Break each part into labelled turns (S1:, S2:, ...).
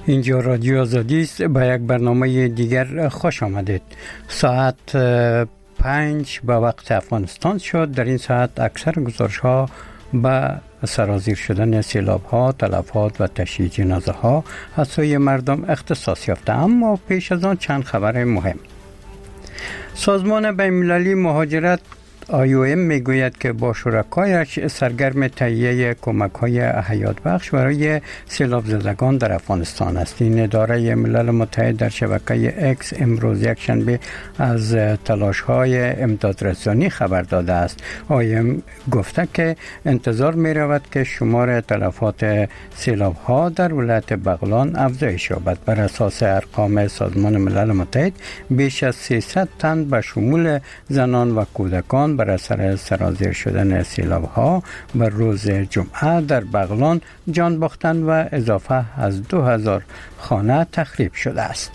S1: اینجا رادیو آزادی است. به یک برنامه دیگر خوش آمدید. ساعت 5 به وقت افغانستان شد. در این ساعت اکثر گزارش ها به سرازیر شدن سیلاب ها، تلفات و تشییع جنازه ها از سوی مردم اختصاص یافته. اما پیش از آن چند خبر مهم. سازمان بین‌المللی مهاجرت IOM میگوید که با شرکایش سرگرم تهیه کمک‌های حیات بخش برای سیلاب زدگان در افغانستان است. این اداره ملل متحد در شبکه اکس امروز یکشنبه از تلاش‌های امدادرسانی خبر داده است. IOM گفته که انتظار می‌رود که شمار تلفات سیلاب‌ها در ولایت بغلان افزایش یابد. بر اساس ارقام سازمان ملل متحد بیش از 300 تن به شمول زنان و کودکان بر اثر سرازیر شدن سیلاب‌ها بر روز جمعه در بغلان جان باختند و اضافه از 2000 خانه تخریب شده است.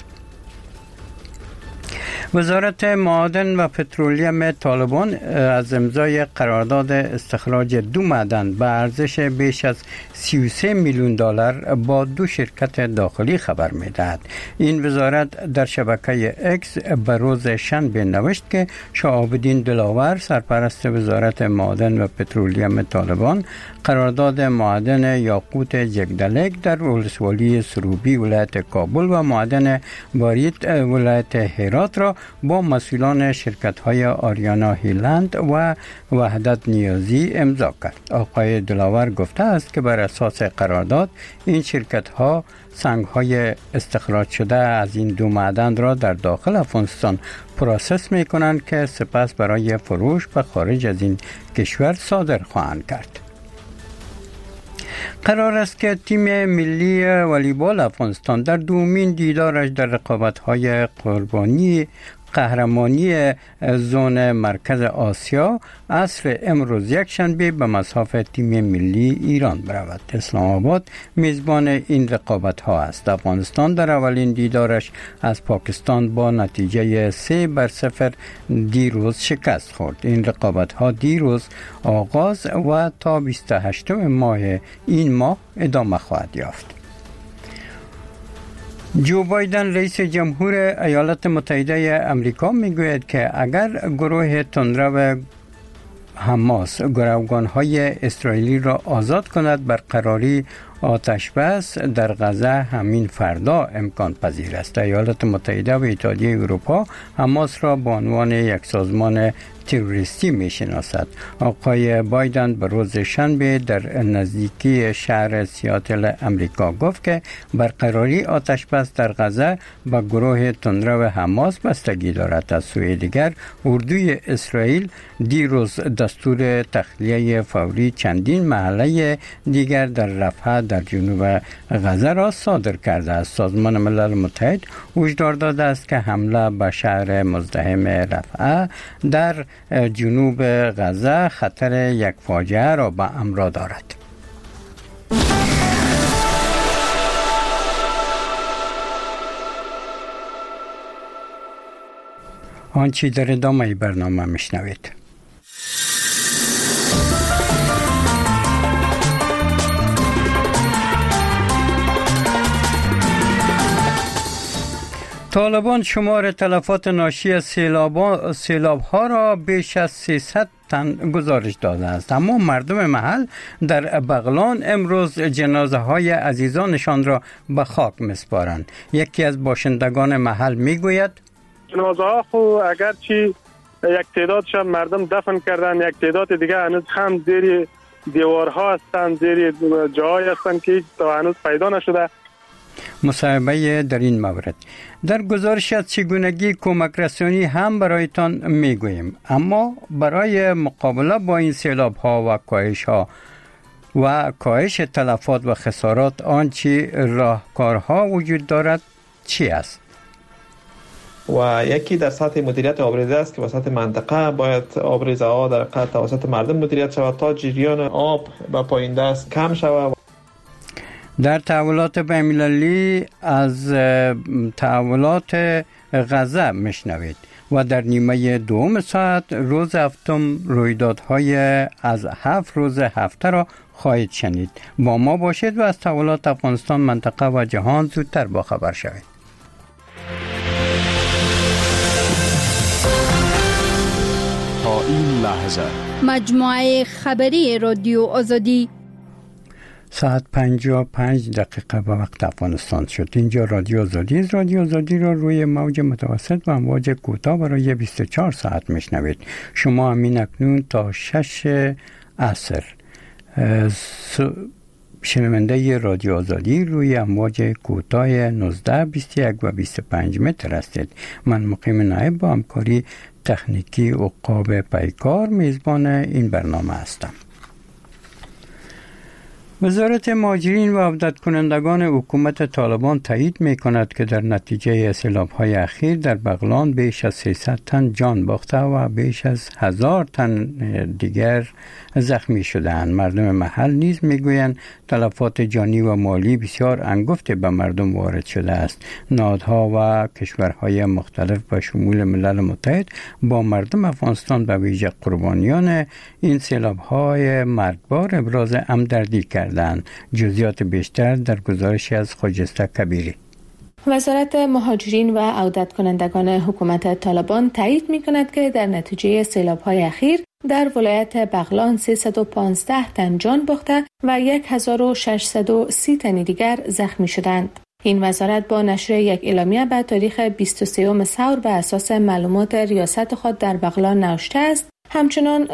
S1: وزارت معادن و پترولیوم طالبان از امضای قرارداد استخراج 2 معدن به ارزش بیش از 33 میلیون دلار با 2 شرکت داخلی خبر می‌دهد. این وزارت در شبکه اکس به روز شنبه نوشت که شهاب‌الدین دلاور سرپرست وزارت معادن و پترولیوم طالبان قرارداد معدن یاقوت جگدلک در ولسوالی سروبی ولایت کابل و معدن باریت ولایت هرات را با مسئولان شرکت‌های آریانا هیلند و وحدت نیازی امضا کرد. آقای دلاور گفته است که بر اساس قرارداد این شرکت‌ها سنگ‌های استخراج شده از این 2 معدن را در داخل افغانستان پروسس می‌کنند که سپس برای فروش به خارج از این کشور صادر خواهند کرد. قرار است که تیم ملی والیبال افغانستان در دومین دیدارش در رقابت‌های قهرمانی زون مرکز آسیا عصر امروز یکشنبه به مصاف تیم ملی ایران برود. اسلام آباد میزبان این رقابت‌ها است. افغانستان در اولین دیدارش از پاکستان با نتیجه 3-0 دیروز شکست خورد. این رقابت‌ها دیروز آغاز و تا 28 ماه این ماه ادامه خواهد یافت. جو بایدن رئیس جمهور ایالات متحده آمریکا میگوید که اگر گروه تندرو حماس گروگان‌های اسرائیلی را آزاد کند برقراری آتش بس در غزه همین فردا امکان پذیر است. ایالات متحده و اتحادیه اروپا حماس را به عنوان یک سازمان تروریستی میشناسد. آقای بایدن به روز شنبه در نزدیکی شهر سیاتل امریکا گفت که برقراری آتش بس در غزه به گروه تندرو حماس بستگی دارد. از سوی دیگر اردوی اسرائیل دیروز دستور تخلیه فوری چندین محله دیگر در رفح در جنوب غزه را صادر کرده است. سازمان ملل متحد هشدار داده است که حمله به شهر مزدحم رفح در جنوب غزه خطر یک فاجعه را به همراه دارد. آنچه در ادامه برنامه میشنوید. طالبان شمار تلفات ناشی از سیلاب ها را بیش از 300 تن گزارش داده است. اما مردم محل در بغلان امروز جنازه های عزیزانشان را به خاک میسپارند. یکی از باشندگان محل میگوید
S2: جنازه ها خو اگرچه یک تعدادشان مردم دفن کردن، یک تعداد دیگه هنوز هم زیر دیوارها هستند، زیر جاهای هستند که تا هنوز پیدا نشده.
S1: مصاحبه در این مورد در گزارش از چگونگی کمک رسانی هم برایتان میگوییم، اما برای مقابله با این سیلاب ها و کاهش ها و کاهش تلفات و خسارات آنچه راهکارها وجود دارد چی است؟
S3: و یکی در سطح مدیریت آبریزه است که وسط منطقه باید آبریزه ها در قطع توسط مردم مدیریت شود تا جریان آب به پایین دست کم شود.
S1: در تحولات بین‌المللی از تحولات غزه میشنوید. و در نیمه دوم ساعت روز هفتم رویدادهای از 7 روز هفته را خواهید شنید. با ما باشید و از تحولات افغانستان، منطقه و جهان زودتر باخبر شوید.
S4: تا این لحظه
S5: مجموعه خبری رادیو آزادی
S1: ساعت 55 دقیقه به وقت افغانستان شد. اینجا رادیو آزادی است. رادیو آزادی را روی موج متوسط و امواج کوتاه برای 24 ساعت میشنوید. شما همین اکنون تا 6 عصر شنونده رادیو آزادی روی امواج کوتاه 19، 21 و 25 متر هستید. من مقیم نایب با همکاری تکنیکی عقاب پیکار میزبان این برنامه هستم. وزارت مهاجرین و عودت کنندگان حکومت طالبان تایید می کند که در نتیجه سیلاب‌های اخیر در بغلان بیش از 300 تن جان باخته و بیش از 1000 تن دیگر زخمی شدند. مردم محل نیز میگویند تلفات جانی و مالی بسیار انگفت به مردم وارد شده است. نهادها و کشورهای مختلف به شمول ملل متحد با مردم افغانستان به ویژه قربانیان این سیلاب‌های مرگبار ابراز همدردی کردند. جزئیات بیشتر در گزارشی از خجسته کبیری.
S6: وزارت مهاجرین و عودت کنندگان حکومت طالبان تایید می کند که در نتیجه سیلاب‌های اخیر در ولایت بغلان 315 تن جان باخته و 1630 تن دیگر زخمی شدند. این وزارت با نشر یک اعلامیه به تاریخ 23 ثور به اساس معلومات ریاست خود در بغلان نوشته است: همچنان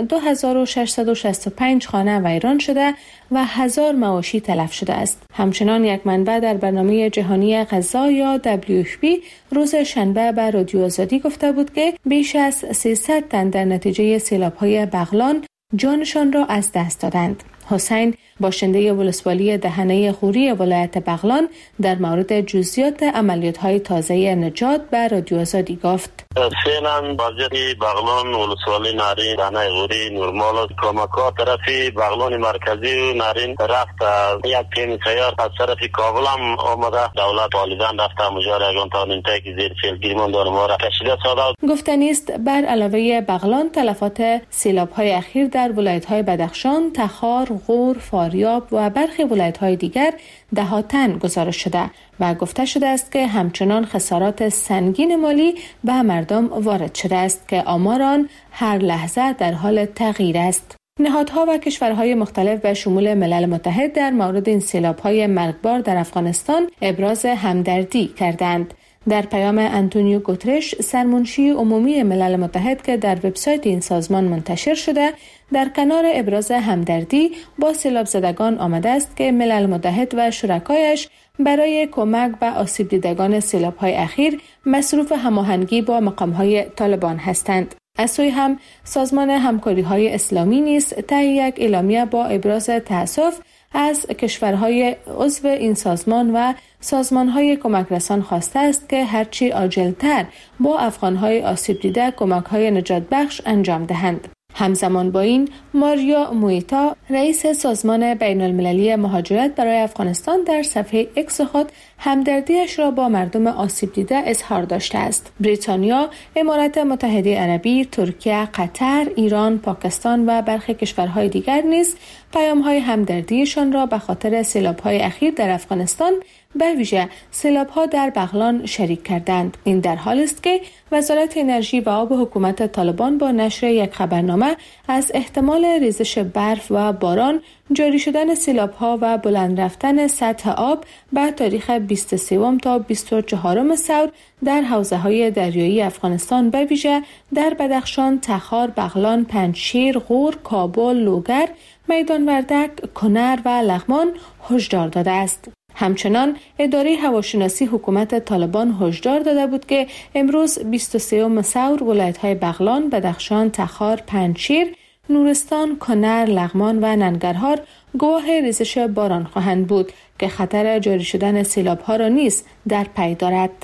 S6: 2665 خانه ویران شده و 1000 مواشی تلف شده است. همچنان یک منبع در برنامه جهانی غذا یا WFP روز شنبه به رادیو آزادی گفته بود که بیش از 300 تن در نتیجه سیلاب‌های بغلان جانشان را از دست دادند. حسین باشنده ولسوالی دهنه خوری ولایت بغلان در مورد جزئیات عملیات‌های تازه نجات به رادیو آزادی گفت:
S7: فعلا وضعیت بغلان ولسوالی نارین دهنه خوری نرمال کمک‌ها طرفی بغلان مرکزی و نارین رفت. یک تیم سیار از طرف کابل هم آمده. دولت والدان رفته مجار یگان تا نمتایی که زیر سیلگیریمان دارم را تشکیل ساده.
S6: گفتنی است بر علاوه بغلان تلفات سیلاب‌های اخیر در ولایت‌های بدخشان، تخار، غور، فاریاب و برخی ولایت‌های دیگر ده‌ها تن گزارش شده و گفته شده است که همچنان خسارات سنگین مالی به مردم وارد شده است که آمار آن هر لحظه در حال تغییر است. نهادها و کشورهای مختلف به شمول ملل متحد در مورد این سیلاب‌های مرگبار در افغانستان ابراز همدردی کردند. در پیام انتونیو گوترش، سرمنشی عمومی ملل متحد که در وبسایت این سازمان منتشر شده، در کنار ابراز همدردی با سیلاب زدگان آمده است که ملل متحد و شرکایش برای کمک به آسیب دیدگان سیلاب‌های اخیر مصروف هماهنگی با مقام‌های طالبان هستند. از سوی هم سازمان همکاری‌های اسلامی نیز طی یک اعلامیه با ابراز تأسف از کشورهای عضو این سازمان و سازمان‌های کمکرسان خواسته است که هرچی عاجل‌تر با افغان‌های آسیب دیده کمک‌های نجات بخش انجام دهند. همزمان با این، ماریا مویتا، رئیس سازمان بین المللی مهاجرت برای افغانستان، در صفحه اکس خود همدردیش را با مردم آسیب دیده اظهار داشته است. بریتانیا، امارات متحده عربی، ترکیه، قطر، ایران، پاکستان و برخی کشورهای دیگر نیز پیام‌های همدردیشان را به خاطر سیلاب‌های اخیر در افغانستان، به ویژه سیلاب‌ها در بغلان شریک کردند. این در حالی است که وزارت انرژی و آب حکومت طالبان با نشر یک خبرنامه از احتمال ریزش برف و باران، جاری شدن سیلاب‌ها و بلند رفتن سطح آب به تاریخ 23 تا 24 ثور در حوزه‌های دریایی افغانستان، به ویژه در بدخشان، تخار، بغلان، پنجشیر، غور، کابل، لوگر، میدان وردک، کنر و لغمان هشدار داده است. همچنان اداره هواشناسی حکومت طالبان هشدار داده بود که امروز 23 ثور ولایت‌های بغلان، بدخشان، تخار، پنجشیر، نورستان، کنر، لغمان و ننگرهار گواه ریزش باران خواهند بود که خطر جاری شدن سیلاب‌ها را نیز در پی دارد.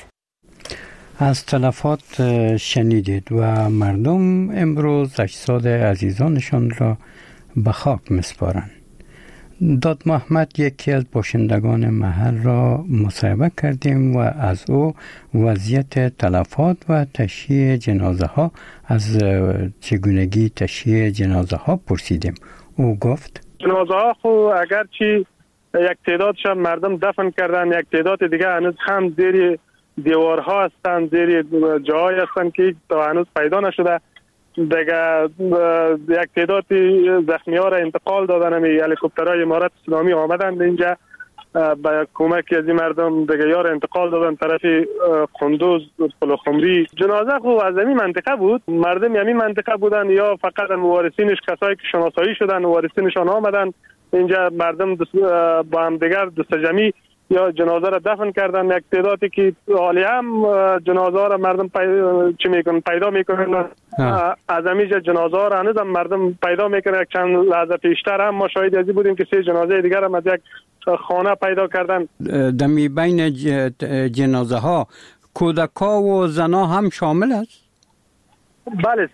S1: از تلفات شنیدید و مردم امروز اجساد عزیزانشان را به خاک می‌سپارند. داد محمد یکی از باشندگان محل را مصاحبه کردیم و از او وضعیت تلفات و تشییع جنازه ها از چگونگی تشییع جنازه ها پرسیدیم. او گفت
S2: جنازه ها خو اگرچه یک تعدادش مردم دفن کردن، یک تعداد دیگه هنوز هم زیر دیوارها هستن، زیر جاهای هستن که تا هنوز پیدا نشده. دیگه یک تعداد زخمی ها را انتقال دادن. هلیکوپترهای امارات اسلامی آمدن اینجا با کمک از این مردم دیگه یار انتقال دادن طرف قندوز، پلخمری. جنازه خو از این منطقه بود، مردم یمی منطقه بودن یا فقط وارثینش کسایی که شناسایی شدن وارثینشان آمدن اینجا، مردم با هم دیگر دست جمعی یا جنازه را دفن کردن. یک تعدادی که حالی هم جنازه را مردم پیدا میکنن. از همیشه جنازه را هنوز هم مردم پیدا میکنن. یک چند لحظه پیشتر هم ما شاهد ازی بودیم که 3 جنازه دیگر هم از یک خانه پیدا کردن.
S1: دمی بین جنازه ها کودکا و زنا هم شامل است؟
S2: بله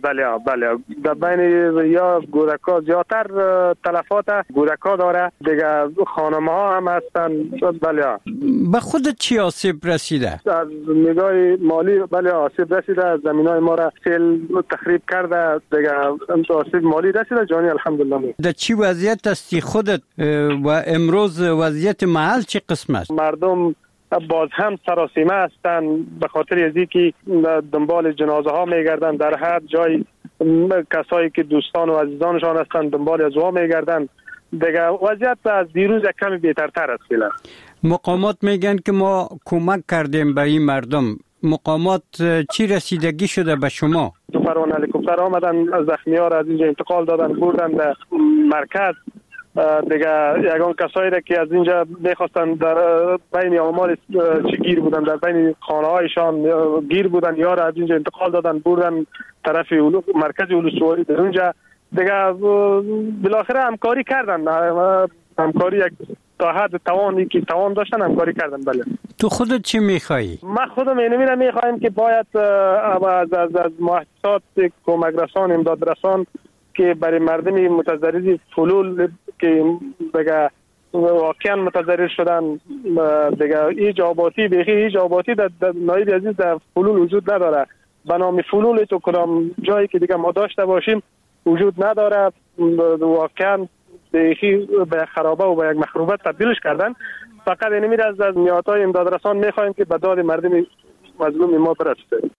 S2: در بین یا کودکا زیادتر تلفات کودکا داره، دیگه خانم ها هم هستن. بله.
S1: به خودت چی آسیب رسیده؟
S2: از نگاه مالی بله آسیب رسیده، زمینای ما را سیل تخریب کرده، دیگه آسیب مالی رسیده، جانی الحمدلله.
S1: در چی وضعیت هستی خودت و امروز وضعیت محل چی قسم است؟
S2: مردم باز هم سراسیمه هستن به خاطر ازی که دنبال جنازه ها میگردن. در هر جای کسایی که دوستان و عزیزانشان هستن دنبال از وا میگردن. دیگه وضعیت از دیروز یک کمی بهترتر است. فعلا
S1: مقامات میگن که ما کمک کردیم به این مردم. مقامات چی رسیدگی شده به شما؟
S2: فرمان هلیکوپتر آمدن زخمی ها را از اینجا انتقال دادن بردن در مرکز. دیگه یگان کسایی را که از اینجا میخواستن در بین اعمال چی گیر بودن، در بین خانه هایشان گیر بودن، یا را از اینجا انتقال دادن بردن طرف مرکز اولوسوالی در اونجا. دیگه بالاخره همکاری کردن، همکاری یک تا حد توانی که توان داشتن همکاری کردن. بله.
S1: تو خودت چی میخوایی؟
S2: من خودم اینو میخوایم که باید از مؤسسات کمک رسان، امداد رسان که برای مردم متضرر فلول که دیگه واقعا متضرر شدن، دیگه هیچ آباتی در نایب عزیز در فلول وجود نداره. به نام فلول تو کدام جایی که دیگه ما داشته باشیم وجود نداره. واقعا به خرابه و به یک مخروبه تبدیلش کردن. فقط اینمی را از نهادهای امداد رسان میخوایم که به داد مردم مظلوم ما برسه.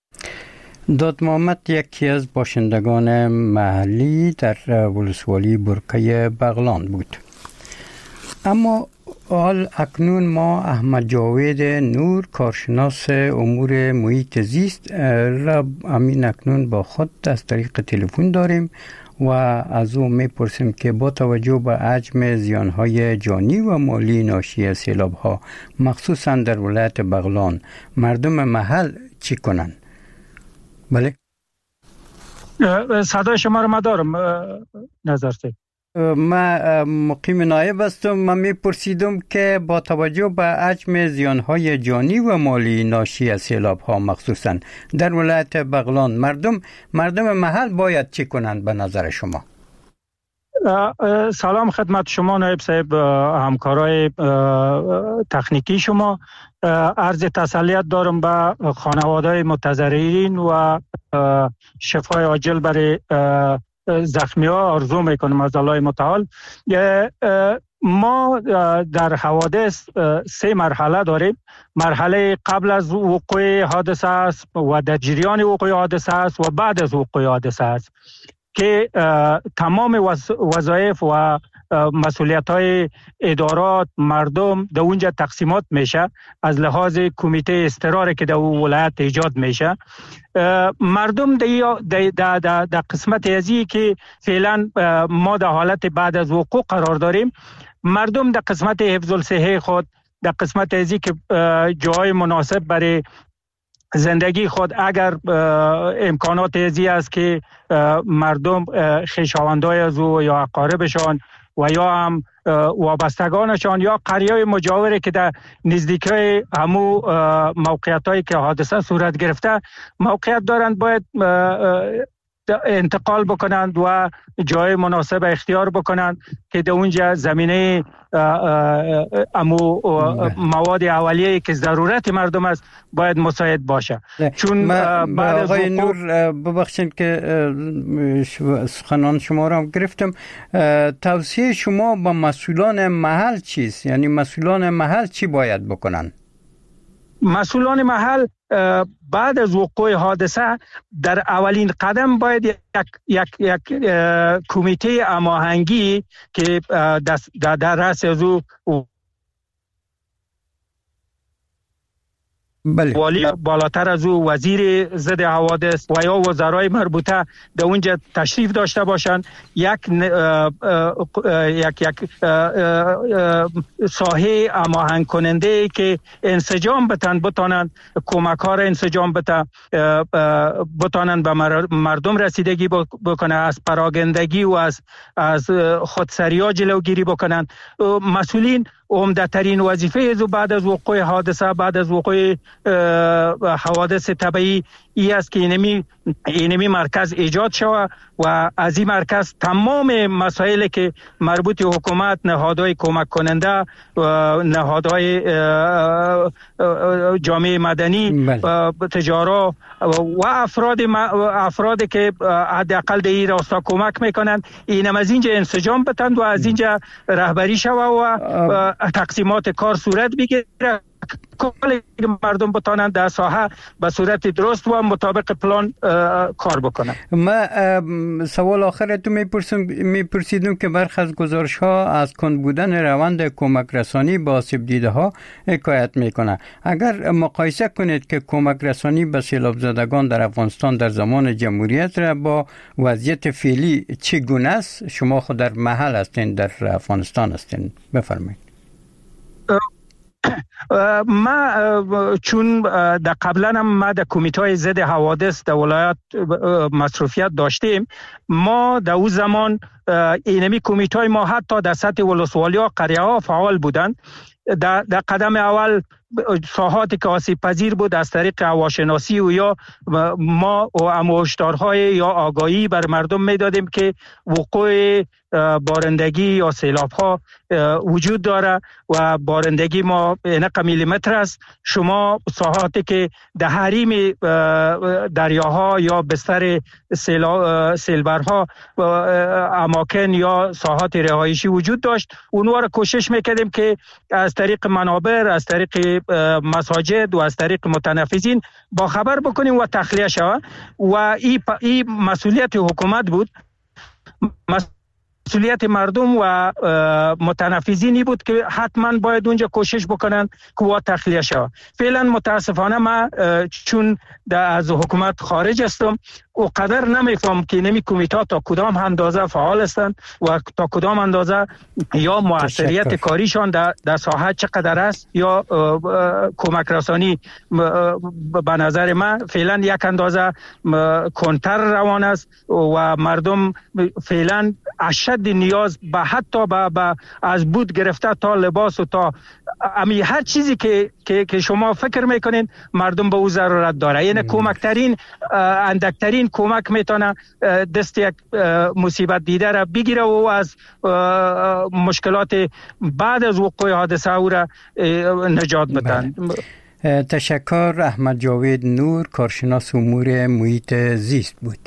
S1: داد محمد یکی از باشندگان محلی در ولسوالی برکه بغلان بود. اما حال اکنون ما احمد جاوید نور کارشناس امور محیط زیست را امین اکنون با خود از طریق تلفن داریم و از او میپرسیم که با توجه به حجم زیانهای جانی و مالی ناشی از سیلاب‌ها مخصوصا در ولایت بغلان مردم محل چی کنند؟ بله.
S8: صدای شما رو مدارم نظرته.
S1: من مقیم نایب هستم. من میپرسیدم که با توجه به حجم زیانهای جانی و مالی ناشی از سیلاب‌ها مخصوصا در ولایت بغلان مردم محل باید چی کنند به نظر شما؟
S8: سلام خدمت شما نایب صاحب، همکارای تکنیکی شما. عرض تسلیت دارم به خانواده‌های متضررین و شفای عاجل برای زخمی ها آرزو میکنم از الله متعال. ما در حوادث 3 مرحله داریم. مرحله قبل از وقوع حادثه است و در جریان وقوع حادثه است و بعد از وقوع حادثه است که تمام وظایف و مسئولیت‌های ادارات مردم در اونجا تقسیمات میشه از لحاظ کمیته اضطراری که در ولایت ایجاد میشه. مردم در قسمت ازی که فعلا ما در حالت بعد از وقوع قرار داریم، مردم در قسمت حفظ الصحه خود، در قسمت ازی که جای مناسب برای زندگی خود اگر امکانات ازی است که مردم خویشاوندای از او یا اقاربشان و یا هم وابستگانشان یا قریه مجاوره که در نزدیکی همو موقعیت هایی که حادثه صورت گرفته موقعیت دارند باید انتقال بکنند و جای مناسب اختیار بکنند که در اونجا زمینه مواد اولیه که ضرورت مردم است باید مساعد باشه. چون
S1: بعد از نور ببخشید که سخنان شما را گرفتم، توصیه شما با مسئولان محل چیست؟ یعنی مسئولان محل چی باید بکنن؟
S8: مسئولان محل بعد از وقوع حادثه در اولین قدم باید یک کمیته هماهنگی که در رأس از او والی بالاتر از او وزیر ضد حوادث و یا وزرای مربوطه در اونجا تشریف داشته باشند، یک ساحه هماهنگ کننده که انسجام بتانند کمک ها را انسجام بتانند به مردم رسیدگی بکنه، از پراگندگی و از خودسری ها جلوگیری بکنند. مسئولین عمده ترین وظیفه از بعد از وقوع حادثه، بعد از وقوع حوادث طبیعی ای است که اینمی مرکز ایجاد شود و از این مرکز تمام مسائلی که مربوط حکومت، نهادهای کمک کننده و نهادهای جامعه مدنی، تجارا و افرادی که حداقل در این راستا کمک میکنند، اینم از اینجا انسجام بتند و از اینجا رهبری شود و تقسیمات کار صورت بگیره، کل مردم بتانند در ساحه به صورت درست و مطابق پلان کار بکنند.
S1: ما سوال آخر تو میپرسیدم که برخی از گزارش ها از کند بودن روند کمک رسانی با آسیب دیده ها حکایت میکنه. اگر مقایسه کنید که کمک رسانی به سیلاب زدگان در افغانستان در زمان جمهوریت را با وضعیت فعلی چگونه است؟ شما خود در محل هستین، در افغانستان هستین، بفرمایید.
S8: ما چون در قبلا هم ما در کمیته ضد حوادث در ولایت مصروفیت داشتیم، ما در اون زمان اینمی کمیته ما حتی در سطح ولسوالی ها قریه ها فعال بودند. در قدم اول ساحاتی که آسیب پذیر بود از طریق هواشناسی و یا ما هشدارهای یا آگاهی بر مردم میدادیم که وقوع بارندگی یا سیلاب ها وجود داره و بارندگی ما اینقدر میلیمتر است. شما ساحاتی که در حریم دریاها یا بستر سیلبرها اماکن یا ساحات رهایشی وجود داشت، اونها را کوشش میکردیم که از طریق منابر، از طریق مساجد و از طریق متنفذین با خبر بکنیم و تخلیه شود و این مسئولیت حکومت بود. مسئولیت مردم و متنفذینی بود که حتما باید اونجا کوشش بکنن که وا تخلیه شود. فعلا متاسفانه ما چون از حکومت خارج هستم و قدر نمیفهم که نمی کمیته تا کدام اندازه فعال هستند و تا کدام اندازه یا موثریت کاریشان در ساحه چقدر است یا کمک رسانی. به نظر من فعلا یک اندازه کنتر روان است و مردم فعلا اشد نیاز به حتی به از بود گرفته تا لباس و تا هر چیزی که شما فکر میکنین مردم به او ضرورت داره. یعنی کمکترین اندکترین کمک میتونه دست یک مصیبت دیده را بگیره و از مشکلات بعد از وقوع حادثه او را نجات بدن.
S1: تشکر. احمد جاوید نور، کارشناس امور محیط زیست بود.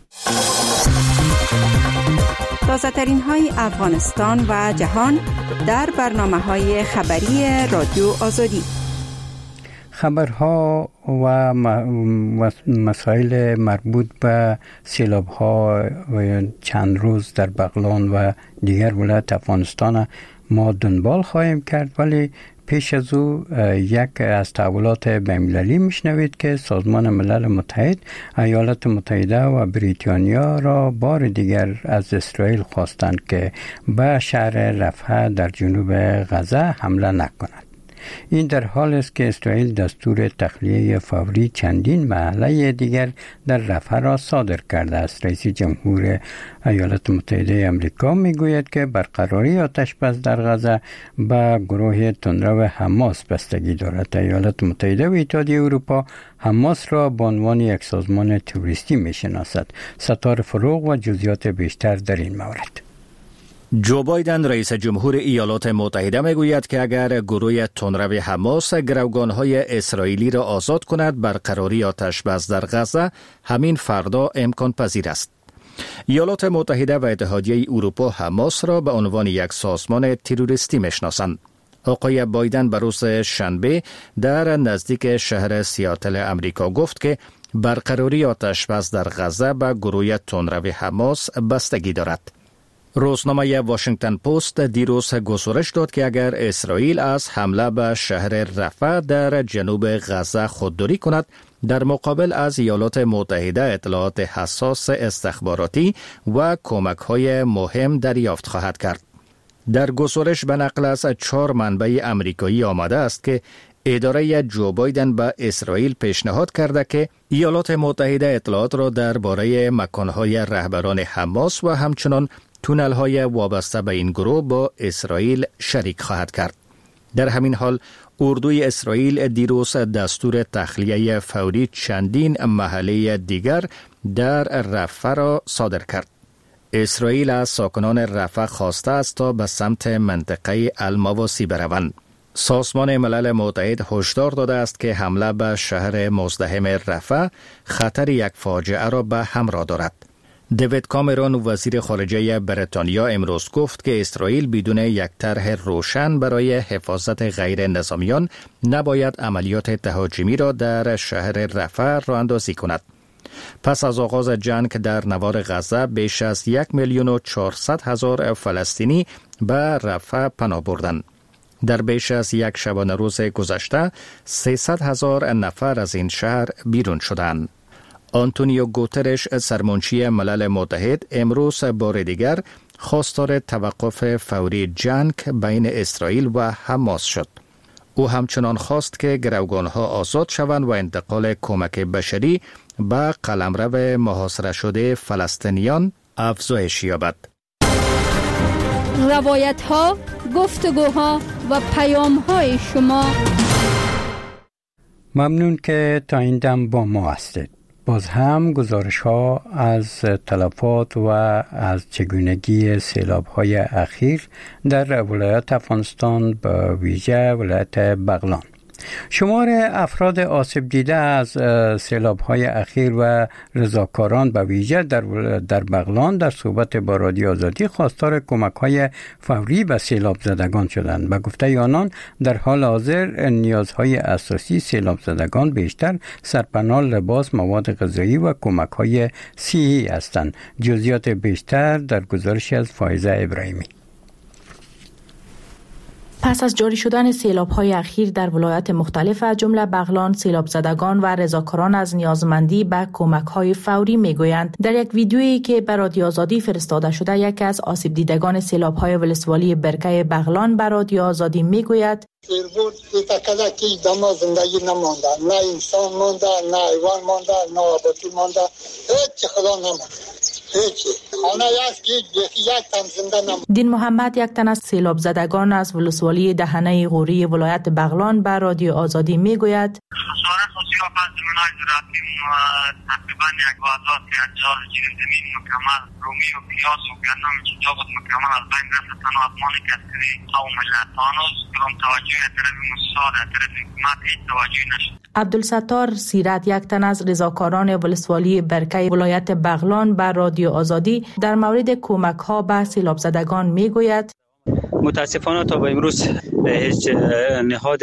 S5: تازه ترین های افغانستان و جهان در برنامه‌های خبری رادیو آزادی.
S1: خبرها و مسائل مربوط به سیلاب‌ها و چند روز در بغلان و دیگر ولایت افغانستان ما دنبال خواهیم کرد، ولی پیش از او یک از تحولات بین‌المللی میشنوید که سازمان ملل متحد ایالات متحده و بریتانیا را بار دیگر از اسرائیل خواستند که به شهر رفح در جنوب غزه حمله نکند. این در حال است که اسرائیل دستور تخلیه فوری چندین محله دیگر در رفح را صادر کرده است. رئیس جمهور ایالات متحده آمریکا میگوید که برقراری آتش بس در غزه به گروه تندرو حماس بستگی دارد. ایالات متحده و اتحادیه اروپا حماس را به عنوان یک سازمان تروریستی میشناسد. ستار فروغ و جزئیات بیشتر در این مورد.
S9: جو بایدن رئیس جمهور ایالات متحده میگوید که اگر گروه تندرو حماس گروگانهای اسرائیلی را آزاد کند، برقراری آتش بس در غزه همین فردا امکان پذیر است. ایالات متحده و اتحادیه اروپا حماس را به عنوان یک سازمان تروریستی میشناسند. آقای بایدن به روز شنبه در نزدیک شهر سیاتل امریکا گفت که برقراری آتش بس در غزه به گروه تندرو حماس بستگی دارد. روزنامه واشنگتن پست دیروز گزارش داد که اگر اسرائیل از حمله به شهر رفح در جنوب غزه خودداری کند، در مقابل از ایالات متحده اطلاعات حساس استخباراتی و کمک‌های مهم دریافت خواهد کرد. در گزارش به نقل از 4 منبع امریکایی آمده است که اداره جو بایدن به اسرائیل پیشنهاد کرده که ایالات متحده اطلاعات را درباره مکان‌های رهبران حماس و همچنان تونل‌های وابسته به این گروه با اسرائیل شریک خواهد کرد. در همین حال اردوی اسرائیل دیروز دستور تخلیه فوری چندین محله دیگر در رفح را صادر کرد. اسرائیل از ساکنان رفح خواسته است تا به سمت منطقه المواسی بروند. سازمان ملل متحد هشدار داده است که حمله به شهر مزدحم رفح خطر یک فاجعه را به همراه دارد. دیوید کامرون وزیر خارجه بریتانیا امروز گفت که اسرائیل بدون یک طرح روشن برای حفاظت غیر نظامیان نباید عملیات تهاجمی را در شهر رفح راه اندازی کند. پس از آغاز جنگ در نوار غزه بیش از 1,400,000 فلسطینی به رفح پناه بردند. در بیش از یک شبانه روز گذشته 300,000 نفر از این شهر بیرون شدند. آنتونیو گوترش سرمنشی ملل متحد امروز بار دیگر خواستار توقف فوری جنگ بین اسرائیل و حماس شد. او همچنان خواست که گروگانها آزاد شوند و انتقال کمک بشری به قلمرو محاصره شده فلسطینیان افزایش یابد.
S10: روایت‌ها، گفتگوها و پیام‌های شما.
S1: ممنون که تا این دم با ما هستید. باز هم گزارش ها از تلفات و از چگونگی سیلاب های اخیر در ولایت افغانستان به ویژه ولایت بغلان. شمار افراد آسیب دیده از سیلاب‌های اخیر و رضاکاران به ویژه در بغلان در صحبت با رادیو آزادی خواستار کمک‌های فوری به سیلاب زدگان شدند. به گفته آنان در حال حاضر نیازهای اساسی سیلاب زدگان بیشتر سرپناه، لباس، مواد غذایی و کمک‌های صحی هستند. جزئیات بیشتر در گزارش از فائزه ابراهیمی.
S6: پس از جاری شدن سیلاب‌های اخیر در ولایات مختلف از جمله بغلان، سیلاب زدگان و رضاکاران از نیازمندی به کمک‌های فوری می‌گویند. در یک ویدیویی که به رادیو آزادی فرستاده شده، یکی از آسیب دیدگان سیلاب‌های ولسوالی برکه بغلان به رادیو آزادی می‌گوید:
S11: بود که دما زندگی نمانده، نه انسان مانده، نه حیوان مانده، نه آبادی مانده، هیچ خدا نمانده.
S6: دین محمد، یک تن از سیلاب زدگان از ولسوالی دهنه غوری ولایت بغلان به رادیو آزادی میگوید:
S12: تقریبا یک بازار که اجار زمین مکمل رومی و پیاز و گندم چیزا بود مکمل از بین رفت. تنها ازمانی که از قوم ملت هنوز کلام توجه طرف مصاد طرف حکومت هیچ توجه نشد.
S6: عبدالستار سیرت، یک تن از رضاکاران ولسوالی برکه ولایت بغلان به رادیو آزادی در مورد کمک ها به سیلاب زدگان میگوید:
S13: متاسفانه تا به امروز هیچ نهاد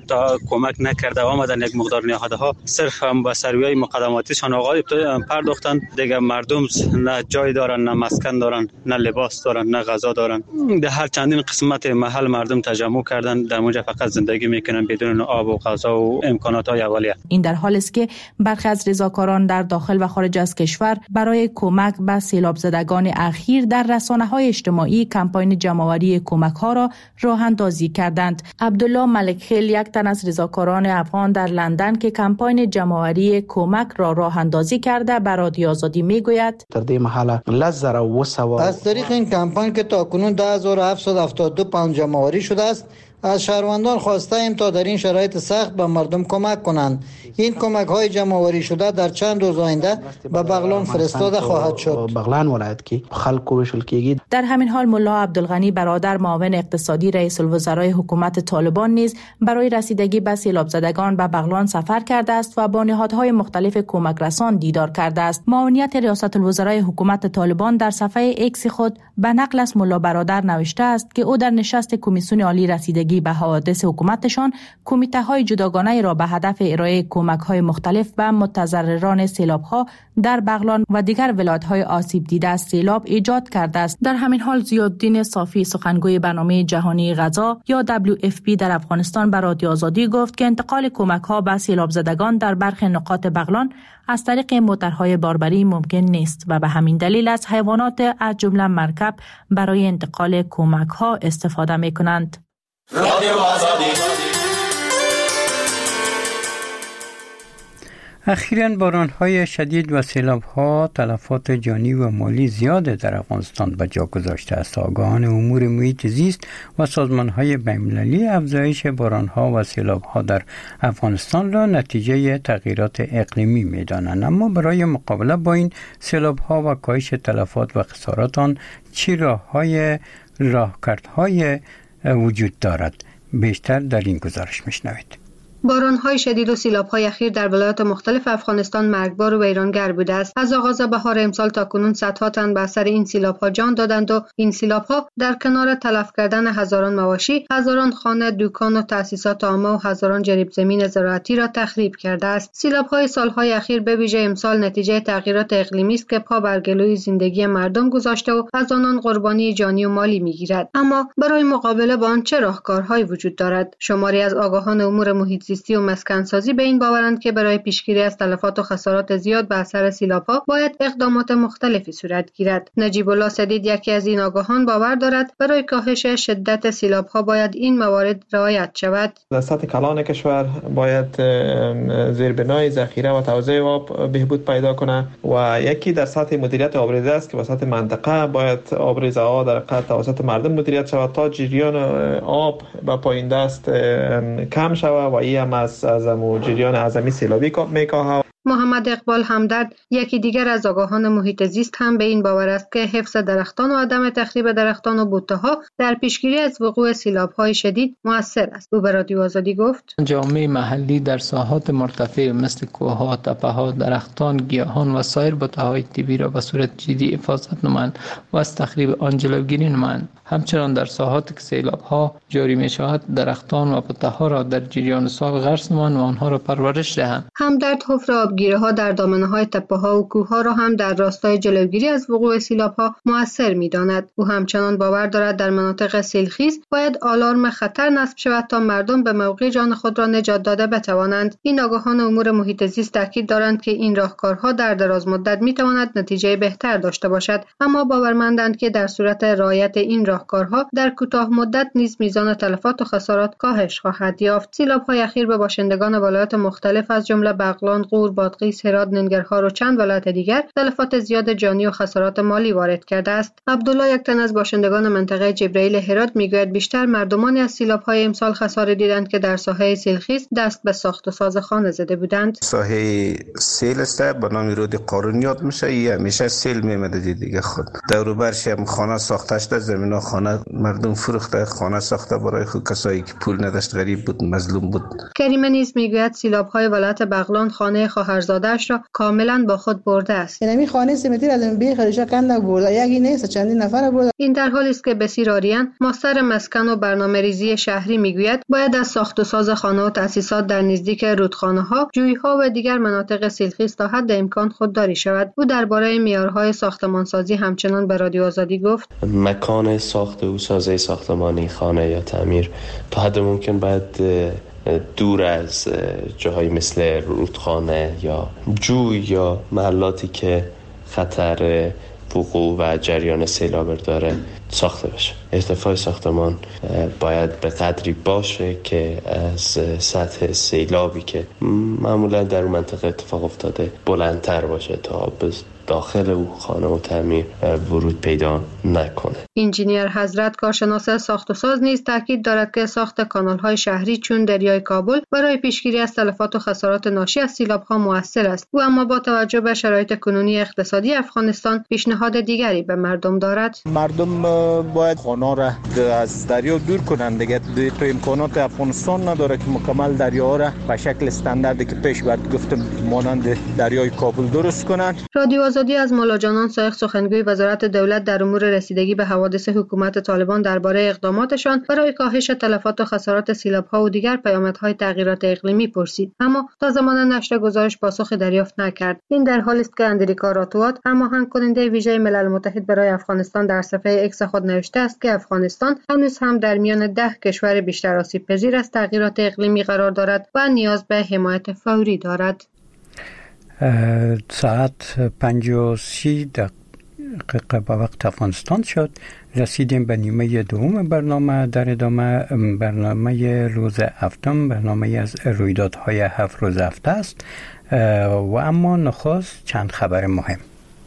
S13: تا کمک نکرده آمدن یک مقدار نهادها صرف هم به سرویای مقدماتیشان آغاز پرداختن. دیگه مردم نه جای دارن، نه مسکن دارن، نه لباس دارن، نه غذا دارن. در هر چندین قسمت محل مردم تجمع کردن، در اونجا فقط زندگی میکنن بدون آب و غذا و امکانات های اولیه.
S6: این در حالی است که برخی از رضاکاران در داخل و خارج از کشور برای کمک به سیلاب زدگان اخیر در رسانه‌های اجتماعی کمپاین جمع‌آوری کمک‌ها را راه اندازی کردند. عبدالله ملکخیل یک تن از رضاکاران افغان در لندن که کمپاین جمع‌آوری کمک را راه اندازی کرده به رادیو آزادی میگوید
S14: در این محله
S15: از طریق این کمپاین که تاکنون 10772 پوند جمع‌آوری شده است، از شهروندان خواسته ایم تا در این شرایط سخت به مردم کمک کنند. این کمک های جمع‌آوری شده در چند روز آینده به بغلان فرستاده خواهد شد.
S14: بغلان ولایت کی خلق وشل کیږي.
S6: در همین حال ملا عبدالغنی برادر معاون اقتصادی رئیس الوزرای حکومت طالبان نیز برای رسیدگی به سیلاب زدگان به بغلان سفر کرده است و با نهادهای مختلف کمک رسان دیدار کرده است. معاونیت ریاست الوزرای حکومت طالبان در صفحه ایکس خود به نقل از ملا برادر نوشته است که او در نشست کمیسیون عالی رسیدگی به حوادث حکومتشان کمیته های جداگانه را به هدف ارائه کمک های مختلف به متضرران سیلاب ها در بغلان و دیگر ولایت های آسیب دیده از سیلاب ایجاد کرده است. در همین حال ضیاءالدین صافی سخنگوی برنامه جهانی غذا یا WFP در افغانستان به رادیو آزادی گفت که انتقال کمک ها به سیلاب زدگان در برخی نقاط بغلان از طریق موترهای باربری ممکن نیست و به همین دلیل از حیوانات از جمله مرکب برای انتقال کمک ها استفاده می کنند.
S1: اخیراً باران‌های شدید و سیلاب‌ها تلفات جانی و مالی زیاد در افغانستان به جا گذاشته است. آگاهان امور محیط زیست و سازمان‌های بین‌المللی افزایش باران‌ها و سیلاب‌ها در افغانستان را نتیجه تغییرات اقلیمی می‌دانند. اما برای مقابله با این سیلاب‌ها و کاهش تلفات و خسارات آن چه راهکردهای وجود دارد؟ بیشتر در این گزارش میشنوید.
S16: باران‌های شدید و سیلاب‌های اخیر در ولایات مختلف افغانستان مرگبار و ویرانگر بوده است. از آغاز بهار امسال تاکنون صدها تن به اثر این سیلاب‌ها جان دادند و این سیلاب‌ها در کنار تلف کردن هزاران مواشی، هزاران خانه، دکان و تأسیسات عامه و هزاران جریب زمین زراعتی را تخریب کرده است. سیلاب‌های سال‌های اخیر به ویژه امسال نتیجه تغییرات اقلیمی است که پا بر گلوی زندگی مردم گذاشته و از آنان قربانی جانی و مالی می‌گیرد. اما برای مقابله با آن چه راهکارهایی وجود دارد؟ شماری از آگاهان امور محیط زیستی و مسکنسازی به این باورند که برای پیشگیری از تلفات و خسارات زیاد به اثر سیلاب‌ها باید اقدامات مختلفی صورت گیرد. نجیب الله سدید یکی از این آگاهان باور دارد برای کاهش شدت سیلاب‌ها باید این موارد رعایت شود.
S3: در سطح کلان کشور باید زیربنای ذخیره و توزیع آب بهبود پیدا کنه و یکی در سطح مدیریت آبریزه است که وسط منطقه باید آبریزه‌ها در قطع توسط مردم مدیریت شود تا جریان آب به پایین دست کم شود و این هم از جریان اعظمی سیلابی میکاهد.
S16: محمد اقبال همدرد یکی دیگر از آگاهان محیط زیست هم به این باور است که حفظ درختان و عدم تخریب درختان و بوته‌ها در پیشگیری از وقوع سیلاب‌های شدید مؤثر است. او به رادیو آزادی گفت:
S17: جامعه محلی در ساحات مرتفع مثل کوه‌ها، تپه‌ها، درختان، گیاهان و سایر بوته‌های طبیعی را به صورت جدی حفاظت نمایند و از تخریب آن جلوگیری نمایند. همچنان در ساحاتی که سیلاب‌ها جاری می‌شود درختان و بوته‌ها را در جریان سال غرس نمایند و آنها را پرورش دهند.
S16: همدرد حفر آبگیره‌ها در دامنه‌های تپه‌ها و کوه‌ها را هم در راستای جلوگیری از وقوع سیلاب‌ها مؤثر می‌داند. او همچنان باور دارد در مناطق سیلخیز باید آلارم خطر نصب شود تا مردم به موقع جان خود را نجات داده بتوانند. این آگاهان امور محیط زیست تاکید دارند که این راهکارها در دراز مدت می‌تواند نتیجه بهتر داشته باشد، اما باورمندند که در صورت رعایت این راهکارها در کوتاه مدت نیز میزان تلفات و خسارات کاهش خواهد یافت. سیلاب‌های اخیر به باشندگان ولایات مختلف از جمله بغلان، غور، بادغیس، هرات، ننگرهار و چند ولایت دیگر تلفات زیاد جانی و خسارات مالی وارد کرده است. عبدالله یک تن از باشندگان منطقه جبرائیل هرات میگوید بیشتر مردمانی از سیلاب‌های امسال خساره دیدند که در ساحه سیلخیز دست به ساخت و ساز خانه زده بودند.
S18: ساحه سیل است به نام رود قارون یاد میشه، یا همیشه سیل میمده دیگه. خود دور و برش هم خانه ساخته شده، زمینا خانه مردم فروخته، خانه ساخته برای خود کسایی که پول نداشت، غریب بود، مظلوم بود.
S16: کریمه نیز میگوید سیلاب‌های ولایت بغلان خانه خواهرزاده‌اش را کاملا با خود برده است.
S14: یعنی خانه سیمتری از این بیخرش کند برده، یکی نیست چندین نفر برده.
S16: این در حالی است که بسیر آریان ماستر مسکن و برنامه‌ریزی شهری میگوید باید از ساخت و ساز خانه و تأسیسات در نزدیک رودخانه‌ها، جوی‌ها و دیگر مناطق سیلخیز تا حد امکان خودداری شود. او درباره معیارهای ساختمانسازی همچنان به رادیو آزادی گفت:
S19: مکان ساخت و سازی ساختمانی خانه یا تعمیر تا حد ممکن باید دور از جاهای مثل رودخانه یا جوی یا محلاتی که خطر وقوع و جریان سیلاب داره ساخته بشه. ارتفاع ساختمان باید به قدری باشه که از سطح سیلابی که معمولا در اون منطقه اتفاق افتاده بلندتر باشه تا به داخل او خانه و تعمیر ورود پیدا نکنه.
S16: انجینیر حضرت کارشناس ساخت و ساز نیز تاکید دارد که ساخت کانال‌های شهری چون دریای کابل برای پیشگیری از تلفات و خسارات ناشی از سیلاب‌ها مؤثر است. او اما با توجه به شرایط کنونی اقتصادی افغانستان پیشنهاد دیگری به مردم دارد.
S20: مردم باید خانه را از دریا دور کنند دیگه. تو امکانات افغانستان نداره که مکمل دریا را به شکل استانداردی که پیش برد گفتم مانند دریای کابل درست کنند.
S16: رادیو آزادی از مولاجانان سایق سخنگوی وزارت دولت در امور رسیدگی به حوادث حکومت طالبان درباره اقداماتشان برای کاهش تلفات و خسارات سیلاب‌ها و دیگر پیامدهای تغییرات اقلیمی پرسید، اما تا زمان نشر گزارش پاسخ دریافت نکرد. این در حالی است که اندریکا راتوات هماهنگ کننده ویژه ملل متحد برای افغانستان در صفحه اکس خود نوشته است که افغانستان هنوز هم در میان 10 کشور بیشتر آسیب‌پذیر از تغییرات اقلیمی قرار دارد و نیاز به حمایت فوری دارد.
S1: ساعت 5:30 دقیقه به وقت افغانستان شد. رسیدیم به نیمه دوم برنامه. در ادامه برنامه روز هفتم، برنامه از رویدادهای 7 روز هفته است و اما نخست چند خبر مهم.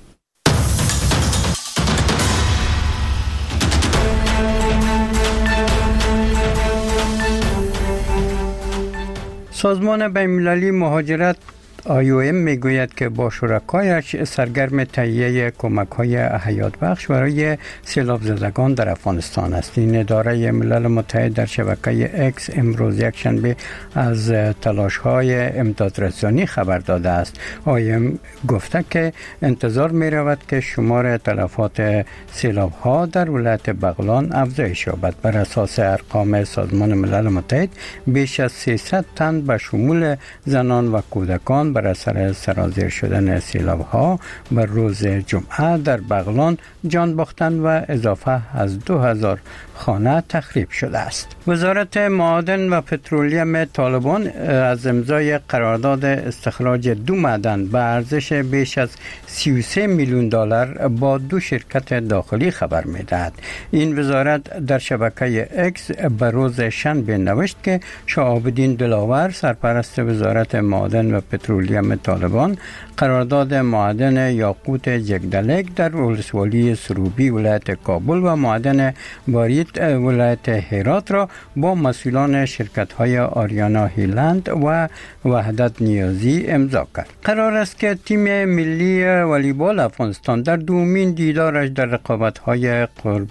S1: سازمان بین‌المللی مهاجرت IOM میگوید که با شرکایش سرگرم تهیه کمک‌های حیات بخش برای سیلاب زدگان در افغانستان است. این اداره ملل متحد در شبکه اکس امروز یکشنبه از تلاش‌های امدادرسانی خبر داده است. IOM گفته که انتظار می‌رود که شمار تلفات سیلاب‌ها در ولایت بغلان افزایش یابد. بر اساس ارقام سازمان ملل متحد بیش از 300 تن به شمول زنان و کودکان بر اثر سرازیر شدن سیلاب‌ها بر روز جمعه در بغلان جان باختند و اضافه از 2000 خانه تخریب شده است. وزارت معادن و پترولیوم طالبان از امضای قرارداد استخراج 2 معدن به ارزش بیش از 33 میلیون دلار با 2 شرکت داخلی خبر می‌دهد. این وزارت در شبکه اکس به روز شنبه نوشت که شهاب‌الدین دلاور سرپرست وزارت معادن و پترولیوم طالبان قرارداد معدن یاقوت جگدلک در ولسوالی سروبی ولایت کابل و معدن باریت ولایت هرات را با مسئولان شرکت‌های آریانا هیلند و وحدت نیازی امضا کرد. قرار است که تیم ملی والیبال افغانستان در دومین دیدارش در رقابت‌های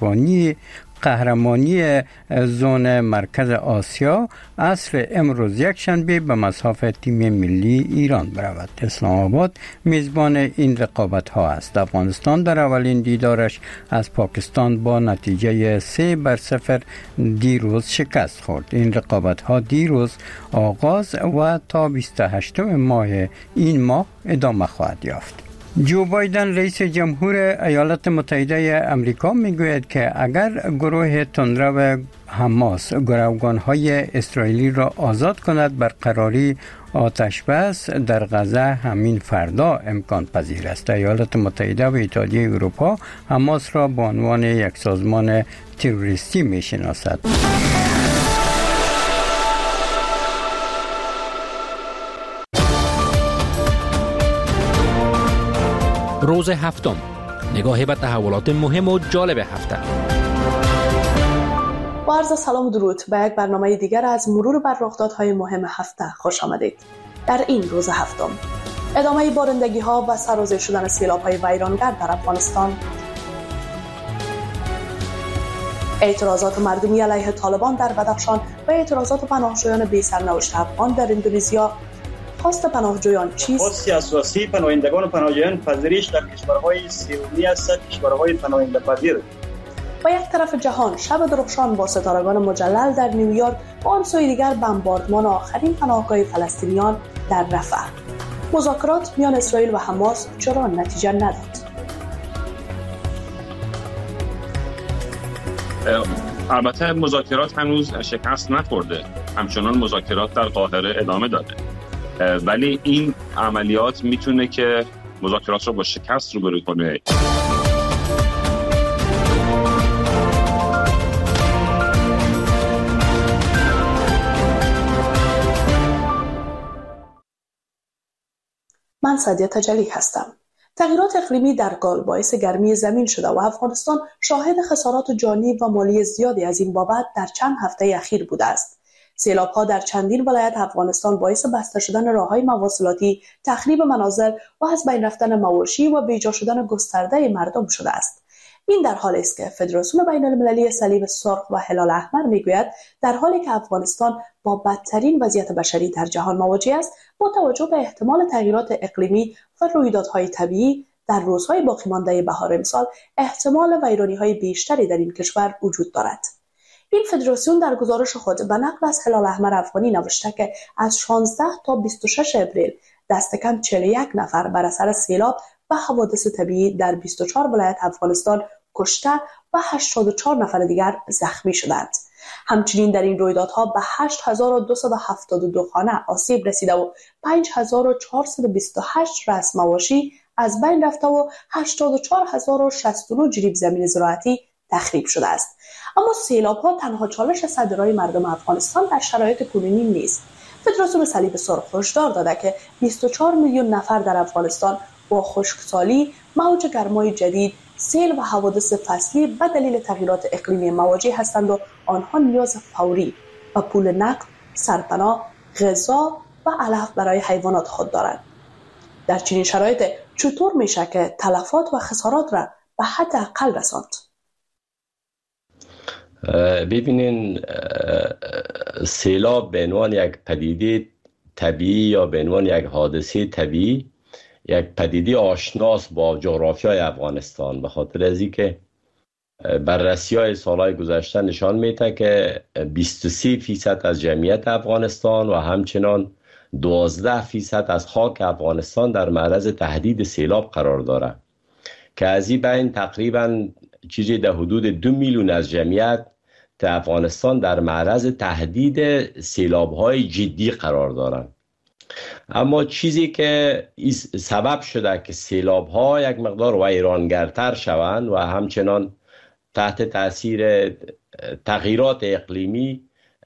S1: قهرمانی زون مرکز آسیا عصر امروز یکشنبه به مصاف تیم ملی ایران برود. اسلام آباد میزبان این رقابت ها است. افغانستان در اولین دیدارش از پاکستان با نتیجه 3-0 دیروز شکست خورد. این رقابت ها دیروز آغاز و تا 28 ماه این ماه ادامه خواهد یافت. جو بایدن رئیس جمهور ایالات متحده آمریکا میگوید که اگر گروه تندرو حماس گروگان‌های اسرائیلی را آزاد کند برقراری آتش بس در غزه همین فردا امکان پذیر است. ایالات متحده و اتحادیه اروپا حماس را به عنوان یک سازمان تروریستی میشناسد.
S21: روز هفتم، نگاهی به تحولات مهم و جالب هفته.
S22: با عرض سلام و درود به یک برنامه دیگر از مرور بر رخدادهای مهم هفته خوش آمدید. در این روز هفتم، ادامه بارندگی ها و سرازیر شدن سیلاب های ویرانگر در افغانستان، اعتراضات مردمی علیه طالبان در بدخشان و اعتراضات پناهجویان بی سرنوشت افغان در اندونزیا خواست پناهجویان چیست؟
S4: خواست اساسی پناهندگان و پناهجویان پذیرش در کشورهای سومی است، کشورهای پناهنده پذیر.
S22: با یک طرف جهان شب درخشان با ستارگان مجلل در نیویورک و آن سوی دیگر بمباردمان آخرین پناهگاه فلسطینیان در رفح. مذاکرات میان اسرائیل و حماس چرا نتیجه نداد؟
S7: البته مذاکرات هنوز شکست نخورده، همچنان مذاکرات در قاهره ادامه داده، ولی این عملیات میتونه که مذاکرات رو با شکست روبرو کنه.
S22: من سعدیه تجلی هستم. تغییرات اقلیمی در گال باعث گرمی زمین شده و افغانستان شاهد خسارات جانی و مالی زیادی از این بابت در چند هفته اخیر بوده است. سیلاب‌ها در چندین ولایت افغانستان باعث بسته شدن راه‌های مواصلاتی، تخریب منازل و از بین رفتن مواشی و بیجا شدن گسترده مردم شده است. این در حالی است که فدراسیون بین‌المللی صلیب سرخ و هلال احمر میگوید در حالی که افغانستان با بدترین وضعیت بشری در جهان مواجه است، با توجه به احتمال تغییرات اقلیمی و رویدادهای طبیعی در روزهای باقی مانده بهار امسال احتمال ویرانی‌های بیشتری در این کشور وجود دارد. این فدراسیون در گزارش خود به نقل از هلال احمر افغانی نوشته که از 16 تا 26 اپریل دست کم 41 نفر بر اثر سیلاب و حوادث طبیعی در 24 ولایت افغانستان کشته و 84 نفر دیگر زخمی شدند. همچنین در این رویدادها به 8272 خانه آسیب رسیده و 5428 رأس مواشی از بین رفته و 84069 جریب زمین زراعتی تخریب شده است. اما سیلاب‌ها تنها چالش صدرای مردم افغانستان در شرایط کنونی نیست. فدراسیون صلیب سرخ هشدار داده که 24 میلیون نفر در افغانستان با خشکسالی، موج گرمای جدید، سیل و حوادث فصلی به دلیل تغییرات اقلیمی مواجه هستند و آنها نیاز فوری و پول نقد، سرپناه، غذا و علف برای حیوانات خود دارند. در چنین شرایط چطور میشه که تلفات و خسارات را به حد اقل رساند؟
S19: ببینین، سیلاب به عنوان یک پدیده طبیعی یا به عنوان یک حادثه طبیعی یک پدیده آشناس با جغرافیای افغانستان، به خاطر از اینکه بررسی‌های سالهای گذشته نشان میده که 23% از جمعیت افغانستان و همچنان 12% از خاک افغانستان در معرض تهدید سیلاب قرار داره که از این بین تقریباً چیزی در حدود 2 میلیون از جمعیت افغانستان در معرض تهدید سیلاب‌های جدی قرار دارند. اما چیزی که سبب شده که سیلاب‌ها یک مقدار ویرانگرتر شوند و همچنان تحت تاثیر تغییرات اقلیمی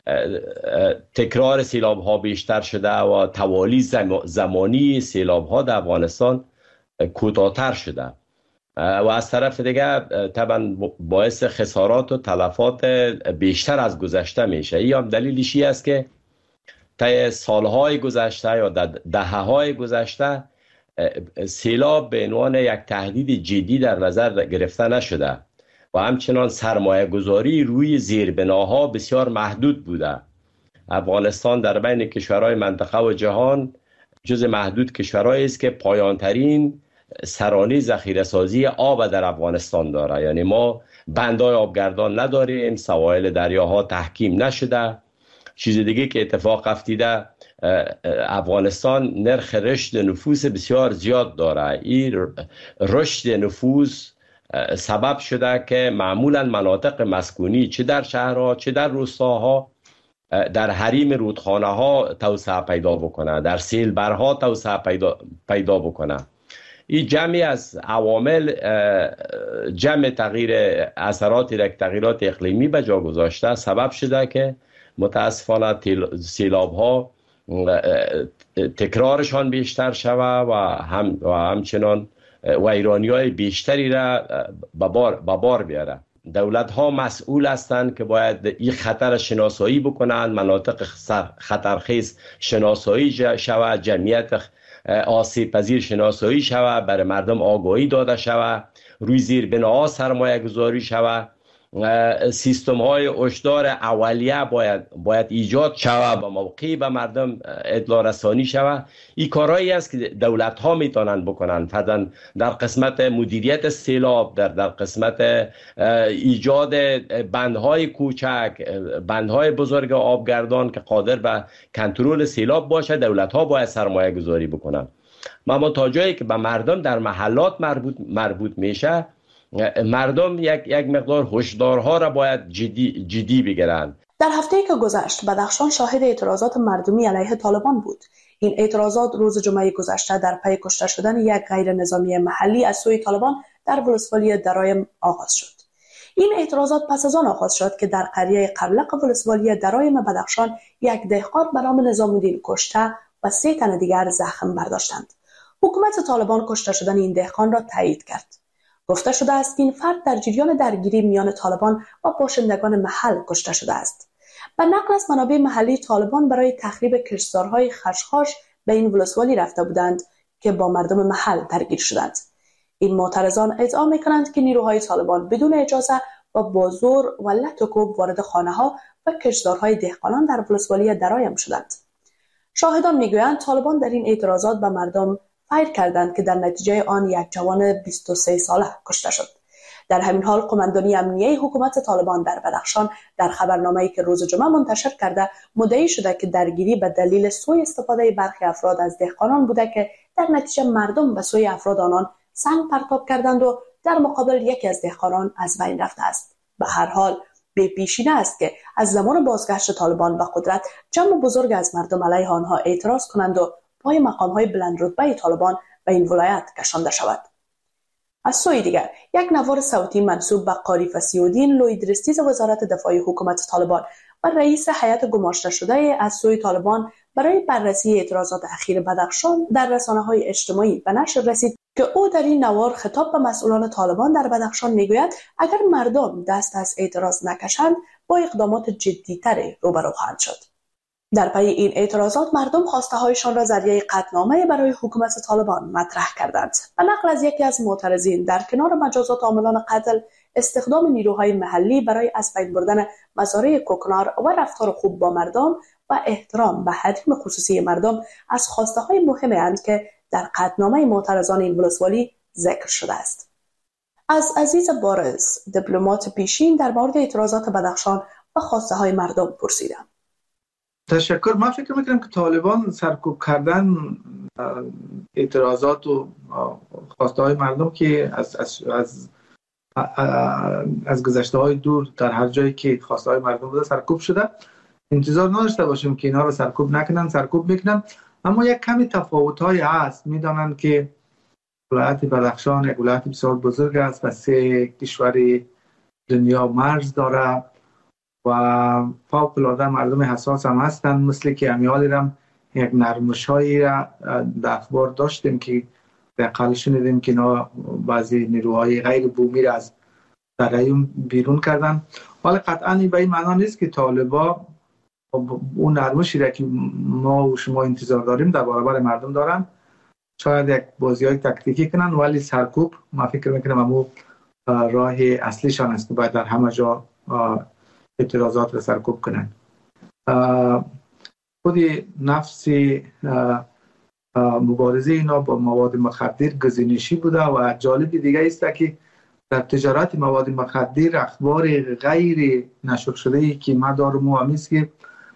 S19: تکرار سیلاب‌ها بیشتر شده و توالی زمانی سیلاب‌ها در افغانستان کوتاه‌تر شده و از طرف دیگه طبعا باعث خسارات و تلفات بیشتر از گذشته میشه. این هم دلیلش است که طی سالهای گذشته یا دهه‌های گذشته سیلاب به عنوان یک تهدید جدی در نظر گرفته نشده و همچنان سرمایه گذاری روی زیربناها بسیار محدود بوده. افغانستان در بین کشورهای منطقه و جهان جز محدود کشورهایی است که پایانترین سرانه ذخیره سازی آب در افغانستان داره. یعنی ما بندهای آبگردان نداریم، سواحل دریاها تحکیم نشده. چیز دیگه که اتفاق افتیده، افغانستان نرخ رشد نفوس بسیار زیاد داره. این رشد نفوس سبب شده که معمولا مناطق مسکونی چه در شهرها چه در روستاها در حریم رودخانه ها توسعه پیدا بکنه، در سیلبرها توسعه پیدا بکنه. این جمعی از عوامل جمع تغییر اثرات تغییرات اقلیمی به جا گذاشته سبب شده که متاسفانه سیلاب ها تکرارشان بیشتر شود و همچنان ویرانی های بیشتری را به بار بیاره. دولت ها مسئول هستند که باید این خطر شناسایی بکنند، مناطق خطرخیز شناسایی شود، جمعیت آسیب پذیر شناسایی شود، برای مردم آگاهی داده شود، روی زیربناها سرمایه گذاری شود
S2: سیستم های هشدار اولیه باید ایجاد شود، با موقع به مردم اطلاع رسانی شود. این کارهایی است که دولت ها میتونن بکنن، فرضاً در قسمت مدیریت سیلاب، در قسمت ایجاد بندهای کوچک، بندهای بزرگ آبگردان که قادر به کنترل سیلاب باشه، دولت ها باید سرمایه گذاری بکنن. اما تا جایی که به مردم در محلات مربوط میشه، مردم یک مقدار هشدارها را باید جدی بگیرند.
S22: در هفته‌ای که گذشت بدخشان شاهد اعتراضات مردمی علیه طالبان بود. این اعتراضات روز جمعه گذشته در پی کشته شدن یک غیر نظامی محلی از سوی طالبان در ولسوالی درایم آغاز شد. این اعتراضات پس از آن آغاز شد که در قریه قبلق ولسوالی درایم بدخشان یک دهقان به نام نظام الدین کشته و 3 تن دیگر زخم برداشتند. حکومت طالبان کشته شدن این دهقان را تایید کرد. گفته شده است که این فرد در جریان درگیری میان طالبان و باشندگان محل کشته شده است. به نقل از منابع محلی، طالبان برای تخریب کشتزارهای خشخاش به این ولسوالی رفته بودند که با مردم محل درگیر شدند. این معترضان ادعا می‌کنند که نیروهای طالبان بدون اجازه و با زور و لط و کوب وارد خانه‌ها و کشتزارهای دهقانان در ولسوالی درایم شدند. شاهدان میگویند طالبان در این اعتراضات به مردم فیر کردند که در نتیجه آن یک جوان 23 ساله کشته شد. در همین حال قماندانی امنیه حکومت طالبان در بدخشان در خبرنامه‌ای که روز جمعه منتشر کرده مدعی شده که درگیری به دلیل سوء استفاده برخی افراد از دهقانان بوده که در نتیجه مردم به سوی افراد آنان سنگ پرتاب کردند و در مقابل یکی از دهقانان از بین رفته است. به هر حال به پیشینه است که از زمان بازگشت طالبان به قدرت جمع بزرگ از مردم علیه آنها اعتراض کنند و پای مقام‌های بلند رتبه طالبان به این ولایت کشانده شود. از سوی دیگر یک نوار صوتی منسوب به قاری فصیح‌الدین لویدرستیز وزارت دفاع حکومت طالبان و رئیس هیئت گماشته شده از سوی طالبان برای بررسی اعتراضات اخیر بدخشان در رسانه‌های اجتماعی به نشر رسید که او در این نوار خطاب به مسئولان طالبان در بدخشان میگوید اگر مردم دست از اعتراض نکشند با اقدامات جدی‌تری روبرو خواهند شد. در پی این اعتراضات مردم خواسته‌هایشان را ذریعه قطعنامه برای حکومت طالبان مطرح کردند. به نقل از یکی از معترضین، در کنار مجازات عاملان قتل، استخدام نیروهای محلی برای از بین بردن مزارع کوکنار و رفتار خوب با مردم و احترام به حریم خصوصی مردم از خواسته‌های مهمی اند که در قطعنامه معترضان این ولسوالی ذکر شده است. از عزیز بارز، دیپلمات پیشین، در مورد اعتراضات بدخشان و خواسته‌های مردم پرسیدم.
S3: تشکر. من فکر میکنم که طالبان سرکوب کردن اعتراضات و خواسته های مردم که از گذشته های دور در هر جایی که خواسته های مردم بوده سرکوب شده، انتظار نداشته باشیم که اینا رو سرکوب نکنن. سرکوب میکنن، اما یک کمی تفاوت های هست. میدانند که ولایت بدخشان یک ولایت بسیار بزرگ است و 3 کشور دنیا مرز داره و فوق العاده مردم حساس هم هستند. مثل که امیالی رم یک نرمش‌هایی را در اخبار داشتیم که به اقل شنیدیم که اینا بعضی نیروهای غیر بومی را از دریای بیرون کردن. ولی قطعا به این معنا نیست که طالبا اون نرمشی را که ما و شما انتظار داریم در برابر مردم دارن. شاید یک بازی‌های تاکتیکی کنن، ولی سرکوب ما فکر میکنم همون راه اصلیشان است که باید در همه جا اعتراضات را سرکوب کنند. خود نفس مبارزه اینا با مواد مخدر گزینشی بوده و جالب دیگه است که در تجارت مواد مخدر اخبار غیر نشر شده ای که ما دارم و همیست که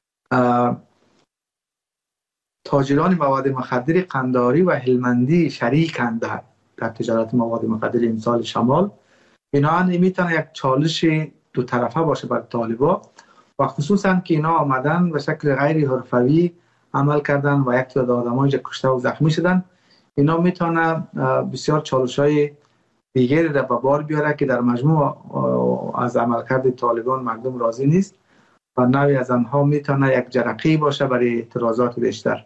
S3: تاجران مواد مخدر قنداری و هلمندی شریکند در تجارت مواد مخدر امسال شمال. اینا میتونه یک چالش دو طرفه باشه بر طالبا و خصوصا که اینا آمدن به شکل غیر حرفوی عمل کردن و یک تعداد آدمای کشته و زخمی شدن. اینا میتونه بسیار چالش‌های دیگری را به بار بیاره که در مجموع از عملکرد طالبان مردم راضی نیست و نوعی از آنها میتونه یک جرقه باشه برای اعتراضات بیشتر.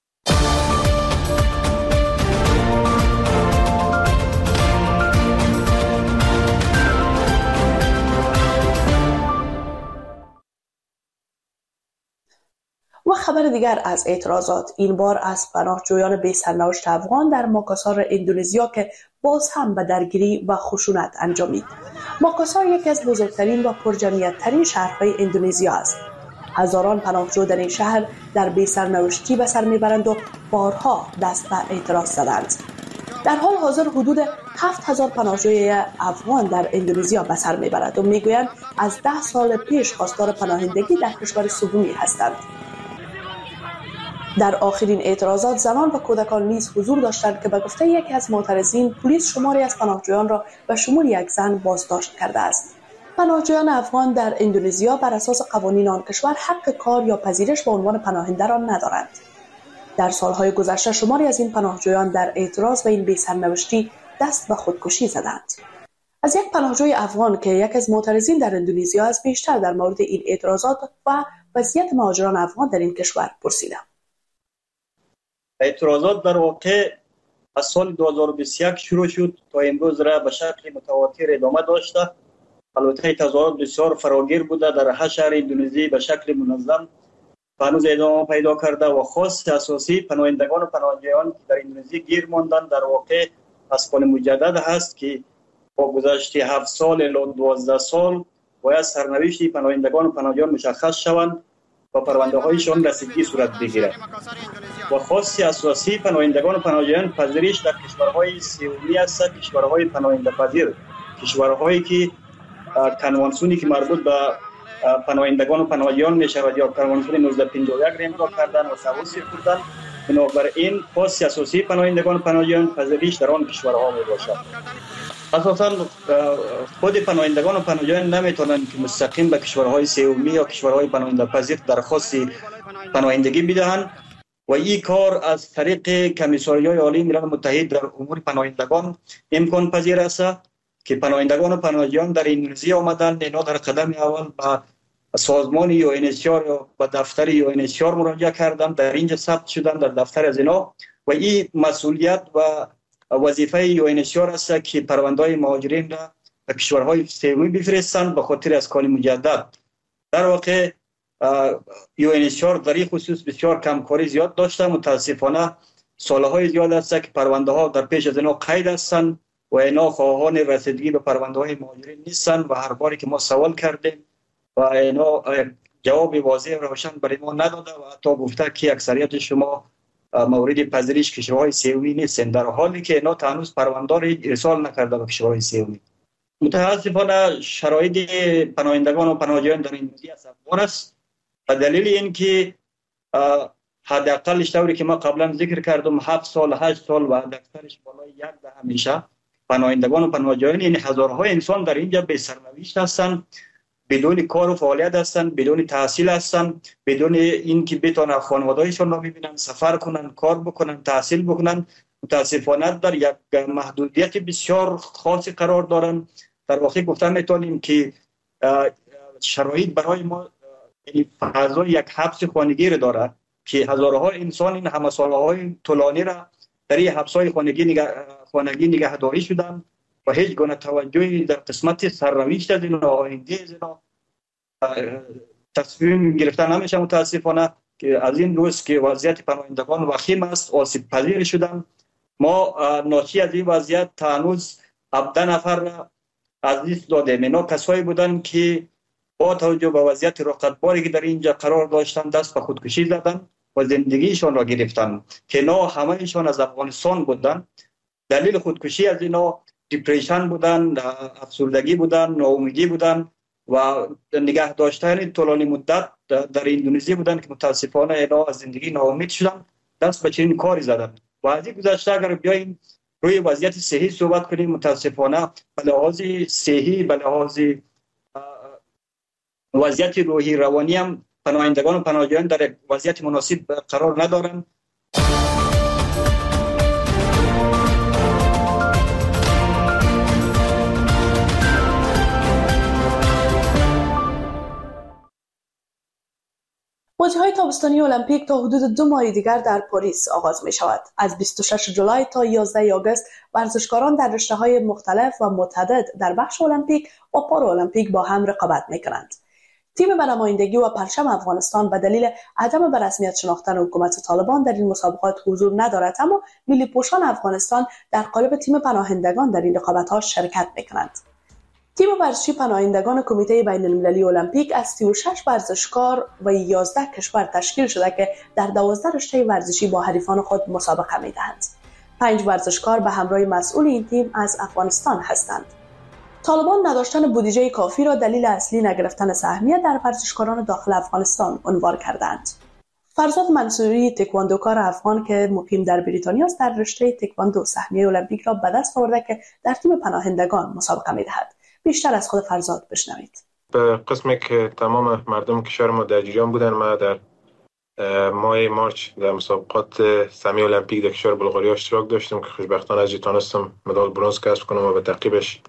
S22: و خبر دیگر از اعتراضات، این بار از پناهجویان بی سرنوشت افغان در ماکاسار اندونزیا که باز هم به درگیری و خشونت انجامید. ماکاسار یکی از بزرگترین و پرجمعیت‌ترین شهرهای اندونزیا است. هزاران پناهجو در این شهر در بی‌سرنوشتی به سر میبرند و بارها دست به اعتراض زدند. در حال حاضر حدود 7000 پناهجوی افغان در اندونزیا به سر میبرند و میگویند از 10 سال پیش خواستار پناهندگی در کشور سومی هستند. در آخرین اعتراضات زنان و کودکان نیز حضور داشتند که به گفته یکی از معترضین پلیس شماری از پناهجویان را به شمول یک زن بازداشت کرده است. پناهجویان افغان در اندونزیا بر اساس قوانین آن کشور حق کار یا پذیرش به عنوان پناهنده را ندارند. در سالهای گذشته شماری از این پناهجویان در اعتراض به این بی‌سرنوشتی دست به خودکشی زدند. از یک پناهجوی افغان که یک از معترضین در اندونزیا است بیشتر در مورد این اعتراضات و وضعیت مهاجران افغان در این کشور پرسیدم.
S4: اعتراضات در واقع از سال 2021 شروع شد تا امروز را به شکل متواتر ادامه داشته. البته تظاهرات بسیار فراگیر بوده در هر شهر اندونزی به شکل منظم هنوز ادامه پیدا کرده و خاص اساسی پناهندگان و پناهجویان که در اندونزی گیر ماندن در واقع مسئله مجدد هست که با گذشت 7 سال الی 12 سال باید سرنوشت پناهندگان و پناهجویان مشخص شوند و پرونده هایشان رسیدگی صورت بگیرد. و خاص اساسی پناهندگان و پناهجویان پذیرش در کشورهای سومی است، کشورهای پناهنده پذیر، کشورهایی که کنوانسیونی که مربوط به پناهندگان و پناهجویان میشود یا کنوانسیون 1951 را امضا کردن و توصیه کردن. بنابراین خاص اساسی پناهندگان و پناهجویان پذیرش در آن کشورها میباشد. اساساً خود پناهندگان و پناهجویان نمیتونند که مستقیم به کشورهای سومی یا کشورهای پناهنده پذیر درخواست پناهندگی بدهند و این کار از طریق کمیساریای عالی ملل متحد در امور پناهندگان امکان پذیر است که پناهندگان و پناهجویان در اندونزیا آمدند. اینا در قدم اول به سازمان UNHCR یا به دفتر UNHCR مراجعه کردند، در اینجا ثبت شدند در دفتر از اینا و این مسئولیت و وظیفه UNHCR است که پرونده‌های مهاجرین را به کشورهای سومی بفرستند به خاطر اسکان مجدد. در واقع UNHCR در این خصوص بسیار کمکاری زیاد داشته. متاسفانه سالهای زیاد است که پرونده ها در پیش از اینا قید هستند و اینا خواهان رسیدگی به پرونده های مهاجرین نیستند و هر باری که ما سوال کردیم و اینا جواب واضح و روشن برای ما نداده و حتی گفته که اکثریت شما مورد پذیرش کشورهای سومی نیستند، در حالی که اینا هنوز پرونده را ارسال نکرده به کشورهای سومی. متاسفانه شرایط پناهندگان و پناهجویان در اندونزیا سخت‌تر است به دلیل اینکه حداقل طوری که ما قبلا ذکر کردم 7 سال 8 سال و اکثرش بالای 1 دهه میشه پناهندگان و پناهجویان این هزارها انسان در اینجا به سرنوشت هستند، بدون کار و فعالیت هستند، بدون تحصیل هستند، بدون اینکه بتونن خانواده‌هایشون را ببینن، سفر کنن، کار بکنن، تحصیل بکنن. متاسفانه در یک محدودیت بسیار خاصی قرار دارن. در واقع گفتن میتونیم که شرایط برای ما یعنی فضای یک حبس خانگی را داره که هزارها انسان این همه سالهای طولانی را در این حبس‌های خانگی نگهداری شدن و هیچ گونه توجهی در قسمت سرنوشت از اینا آینده از اینا تصمیم گرفتن نمیشه. متاسفانه که از این روز که وضعیت پناهندگان وخیم است، آسیب پذیر شدن. ما ناشی از این وضعیت تا هنوز 17 نفر را از دست دادیم. اینا کسایی بودن که با توجه به وضعیت رقتباری که در اینجا قرار داشتن دست به خودکشی زدن و زندگیشان را گرفتن که اینا همه‌شان از افغانستان بودن. دلیل خودکشی از اینا دیپریشن بودن، افسردگی بودن، ناامیدی بودن و نگه داشتن طولانی مدت در اندونزی بودن که متاسفانه اینا از زندگی ناامید شدن، دست به چنین کاری زدن. و از این گذشته اگر بیاییم روی وضعیت صحی صحبت کنیم، متاسفانه به لحاظ صحی، به لحاظ وضعیت روحی روانی هم پناهندگان و پناهجویان در وضعیت مناسب قرار ندارند.
S22: بازی‌های تابستانی المپیک تا حدود 2 ماه دیگر در پاریس آغاز می شود. از 26 جولای تا 11 آگوست ورزشکاران در رشته‌های مختلف و متعدد در بخش المپیک و پارالمپیک با هم رقابت می کنند. تیم به نمایندگی و پرچم افغانستان به دلیل عدم به رسمیت شناختن حکومت طالبان در این مسابقات حضور ندارد، اما ملی پوشان افغانستان در قالب تیم پناهندگان در این رقابت‌ها شرکت می کنند. تیم ورزشی پناهندگان کمیته بین المللی المپیک از 36 ورزشکار و 11 کشور تشکیل شده که در 12 رشته ورزشی با حریفان خود مسابقه می‌دهند. 5 ورزشکار به همراه مسئول این تیم از افغانستان هستند. طالبان نداشتن بودجه کافی را دلیل اصلی نگرفتن سهمیه در ورزشکاران داخل افغانستان عنوان کردند. فرزاد منصوری تکواندوکار افغان که مقیم در بریتانیا است در رشته تکواندو سهمیه المپیک را به دست آورده که در تیم پناهندگان مسابقه می‌دهد. بیشتر از خود فرزاد بشنوید.
S5: به قسمی که تمام مردم کشور ما در جریان بودن، ما در ماه مارچ در مسابقات سهمیه المپیک در کشور بلغاریا اشتراک داشتم که خوشبختانه از تونستم مدال برنز کسب کنم و به تعقیبش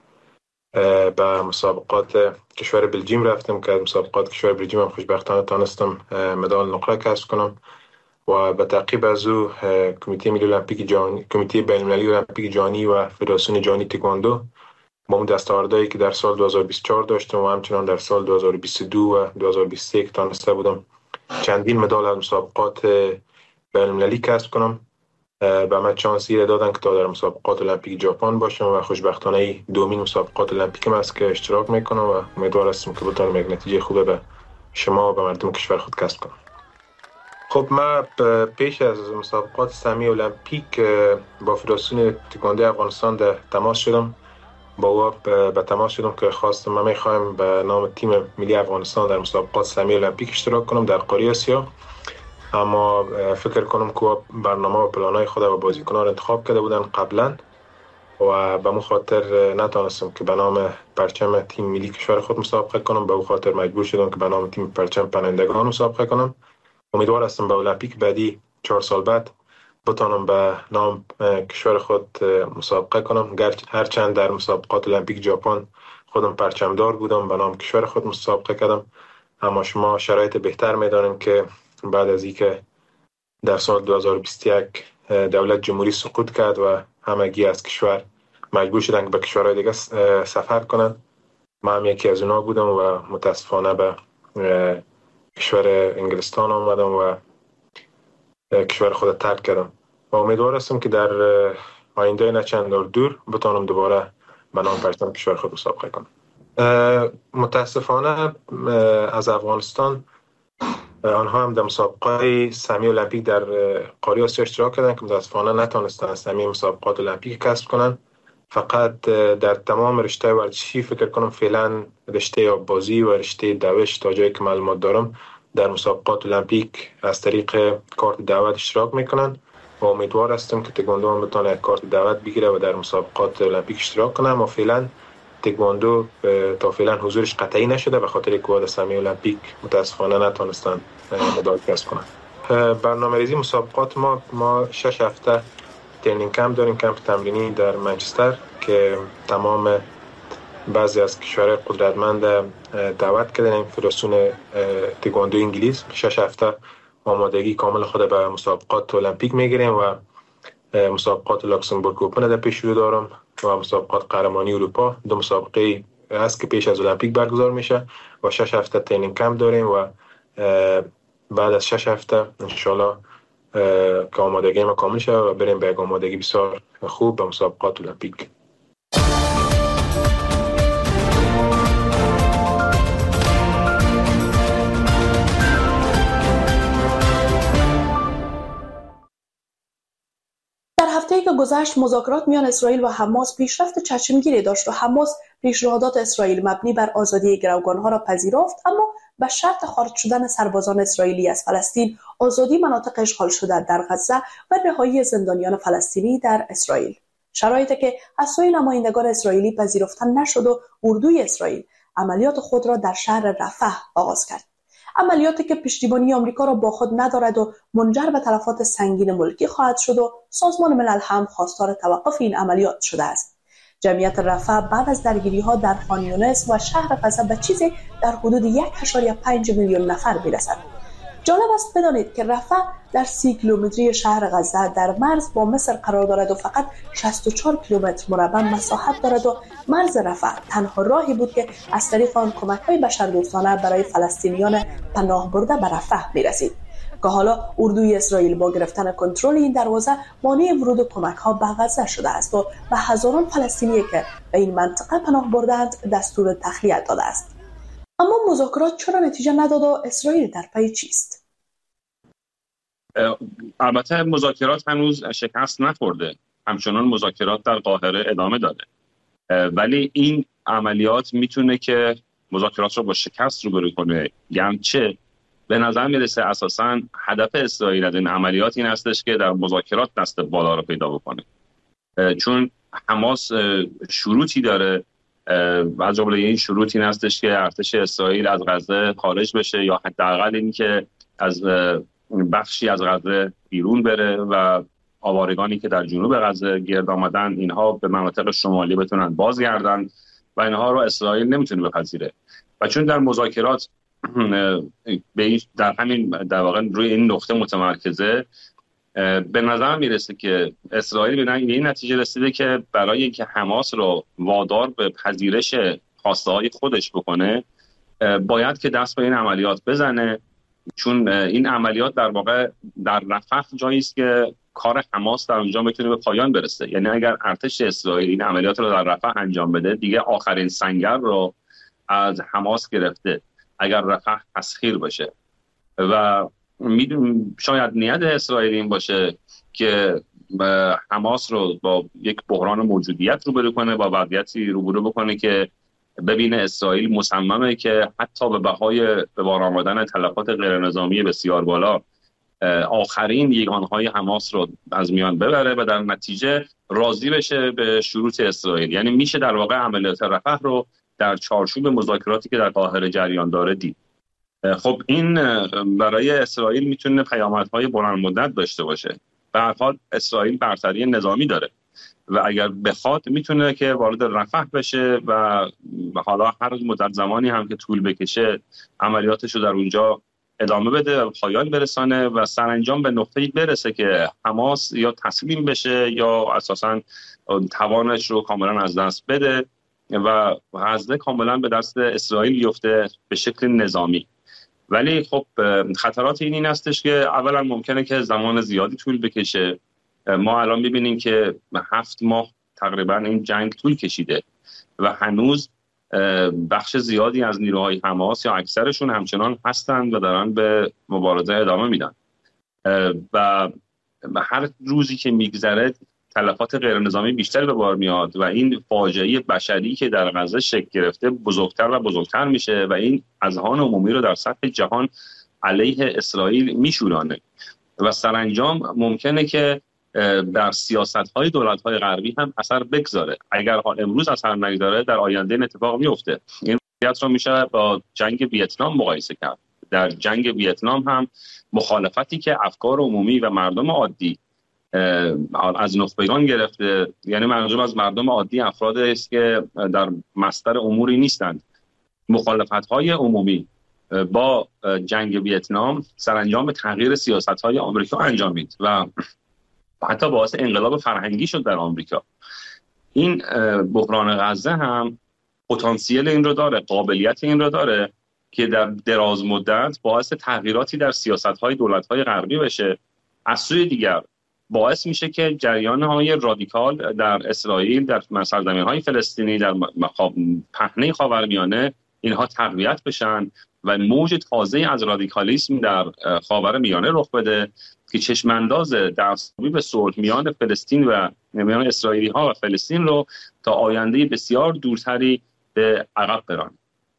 S5: به مسابقات کشور بلژیم رفتم که از مسابقات کشور بلژیم هم خوشبختانه تونستم مدال نقره کسب کنم و به تعقیب از او کمیته ملی المپیک جهانی، کمیته بین المللی المپیک جهانی و فدراسیون جهانی تکواندو با اون دستاوردهایی که در سال 2024 داشتم و همچنان در سال 2022 و 2023 که تونسته بودم چندین مدال از مسابقات بین المللی کسب کنم. به من چانسی را دادن که تا در مسابقات المپیک ژاپن باشم و خوشبختانه دومین مسابقات المپیکم است که اشتراک میکنم و امیدوار هستم که بتونم یک نتیجه خوبه به شما و به مردم کشور خود کسب کنم. خب ما پیش از مسابقات سهمیه المپیک با فدراسیون تکواندو افغانستان در تماس شدم. با او به تماس شدم که خواستم ما میخوایم به نام تیم ملی افغانستان در مسابقات سهمیه المپیک اشتراک کنم در قاره آسیا، اما فکر کنم که برنامه و پلانای خود و بازیکنان انتخاب کرده بودن قبلا و به مو خاطر نتونستم که به نام پرچم تیم ملی کشور خود مسابقه کنم. به او خاطر مجبور شدم که به نام تیم پرچم پناهندگان مسابقه کنم. امیدوار هستم به المپیک بعدی 4 سال بعد بتونم به نام کشور خود مسابقه کنم. هرچند در مسابقات المپیک ژاپن خودم پرچمدار بودم، به نام کشور خود مسابقه کردم، اما شما شرایط بهتر میدانیم که بعد از اینکه در سال 2021 دولت جمهوری سقوط کرد و همگی از کشور مجبور شدن که به کشورهای دیگه سفر کنن، من هم یکی از اونا بودم و متاسفانه به کشور انگلستان آمدم و کشور خود ترک کردم و امیدوار هستم که در آینده نه چند دور بتونم دوباره به نام پرچم کشور خود مسابقه کنم. متاسفانه از افغانستان آنها هم در مسابقات سهمیه المپیک در قاره آسیا اشتراک کردند که متاسفانه نتونستند سهمیه مسابقات المپیک کسب کنند. فقط در تمام رشته ورزشی فکر کنم فعلا رشته آببازی و رشته دوش تا جایی که معلومات دارم در مسابقات المپیک از طریق کارت دعوت اشتراک میکنن و امیدوار هستم که تکواندو هم بتونه کارت دعوت بگیره و در مسابقات المپیک اشتراک کنه. اما فعلا تکواندو تا فعلا حضورش قطعی نشده به خاطر که سهمیه المپیک متاسفانه نتونستن مدال کسب کنن. برنامه‌ریزی مسابقات ما 6 هفته ترینینگ کمپ داریم، کمپ تمرینی در منچستر که تمام بعضی از کشورهای قدرتمند دعوت کردن فدراسیون تکواندو انگلیس. 6 هفته آمادگی کامل خود به مسابقات المپیک میگیریم و مسابقات لاکسمبورگ اوپن در پیش رو دارم و مسابقات قهرمانی اروپا، 2 مسابقه است که پیش از المپیک برگزار میشه و 6 هفته ترینینگ کمپ داریم و بعد از 6 هفته انشالله که آمادگی ما کامل شه و بریم به یک آمادگی بسیار خوب به مسابقات المپیک.
S22: هفته‌ای که گذشت مذاکرات میان اسرائیل و حماس پیشرفت چشمگیری داشت و حماس پیشنهادات اسرائیل مبنی بر آزادی گروگانها را پذیرفت، اما به شرط خارج شدن سربازان اسرائیلی از فلسطین، آزادی مناطق اشغال شده در غزه و رهایی زندانیان فلسطینی در اسرائیل. شرایطی که از سوی نمایندگان اسرائیلی پذیرفته نشد و اردوی اسرائیل عملیات خود را در شهر رفح آغاز کرد. عملیاتی که پشتیبانی آمریکا را با خود ندارد و منجر به تلفات سنگین ملکی خواهد شد و سازمان ملل هم خواستار توقف این عملیات شده است. جمعیت رفح بعد از درگیری‌ها در خان یونس و شهر غزه به چیزی در حدود 1.5 میلیون نفر میرسد. جالب است بدانید که رفح در 30 کیلومتری شهر غزه در مرز با مصر قرار دارد و فقط 64 کیلومتر مربع مساحت دارد و مرز رفح تنها راهی بود که از طریق آن کمک‌های بشردوستانه برای فلسطینیان پناه برده به رفح می‌رسید. که حالا اردوی اسرائیل با گرفتن کنترل این دروازه مانع ورود کمک‌ها به غزه شده است و به هزاران فلسطینی که به این منطقه پناه بردند دستور تخلیه داده است. اما مذاکرات چرا نتیجه نداد و اسرائیل در پی چیست؟
S7: البته مذاکرات هنوز شکست نخورده، همچنان مذاکرات در قاهره ادامه داره، ولی این عملیات میتونه که مذاکرات رو با شکست روبرو کنه. گرچه به نظر میرسه اساساً هدف اسرائیل از این عملیات این هستش که در مذاکرات دست بالا رو پیدا بکنه، چون حماس شروطی داره، از جمله این شروط این هستش که ارتش اسرائیل از غزه خارج بشه یا حداقل این که از بخشی از غزه بیرون بره و آوارگانی که در جنوب غزه گرد آمدن اینها به مناطق شمالی بتونن بازگردن و اینها رو اسرائیل نمیتونه بپذیره. و چون در مذاکرات در همین در واقع روی این نقطه متمرکزه، به نظر میرسه که اسرائیل به این نتیجه رسیده که برای اینکه حماس رو وادار به پذیرش خواسته های خودش بکنه باید که دست به این عملیات بزنه، چون این عملیات در واقع در رفح جایی است که کار حماس در اونجا بتونه به پایان برسه. یعنی اگر ارتش اسرائیل این عملیات رو در رفح انجام بده دیگه آخرین سنگر رو از حماس گرفته اگر رفح تسخیر بشه. و شاید نیت اسرائیل این باشه که حماس رو با یک بحران موجودیت روبرو کنه، با وضعیتی روبرو بکنه که ببینه اسرائیل مصممه که حتی به بهای به بار آمدن تلفات غیرنظامی بسیار بالا آخرین یگانهای حماس رو از میان ببره و در نتیجه راضی بشه به شروط اسرائیل. یعنی میشه در واقع عملیات رفح رو در چارچوب مذاکراتی که در قاهره جریان داره دید. خب این برای اسرائیل میتونه پیامدهای بلند مدت داشته باشه. به هر حال اسرائیل برتری نظامی داره و اگر بخواد میتونه که وارد رفح بشه و حالا هر مدت زمانی هم که طول بکشه عملیاتش رو در اونجا ادامه بده و پایان برسانه و سرانجام به نقطه‌ای برسه که حماس یا تسلیم بشه یا اساساً توانش رو کاملا از دست بده و غزه کاملا به دست اسرائیل بیفته به شکل نظامی. ولی خب خطرات این هستش که اولا ممکنه که زمان زیادی طول بکشه. ما الان می‌بینیم که 7 ماه تقریبا این جنگ طول کشیده و هنوز بخش زیادی از نیروهای حماس یا اکثرشون همچنان هستند و دارن به مبارزه ادامه میدن و هر روزی که میگذره تلفات غیرنظامی بیشتر به بار میاد و این فاجعه بشری که در غزه شکل گرفته بزرگتر و بزرگتر میشه و این اذهان عمومی رو در سطح جهان علیه اسرائیل میشورانه و سرانجام ممکنه که در سیاست‌های دولت‌های غربی هم اثر بگذاره. اگر حال امروز اثر نگذاره در آینده این اتفاق میفته. این وضعیت رو میشه با جنگ ویتنام مقایسه کرد. در جنگ ویتنام هم مخالفتی که افکار عمومی و مردم عادی از نخبگان گرفته، یعنی منظورم از مردم عادی افرادی است که در مصدر اموری نیستند، مخالفت‌های عمومی با جنگ ویتنام سرانجام به تغییر سیاست‌های آمریکا انجامید و حتی باعث انقلاب فرهنگی شد در آمریکا. این بحران غزه هم پتانسیل این رو داره، قابلیت این رو داره که در دراز مدت باعث تغییراتی در سیاست‌های دولت‌های غربی بشه. از سوی دیگر باعث میشه که جریان‌های رادیکال در اسرائیل، در سرزمین‌های فلسطینی، در پهنه خاورمیانه اینها تقویت بشن و موج تازه از رادیکالیسم در خاورمیانه رخ بده که چشمانداز دستیابی به صلح میان فلسطین و میان اسرائیلی‌ها و فلسطین رو تا آینده بسیار دورتری به عقب برانه.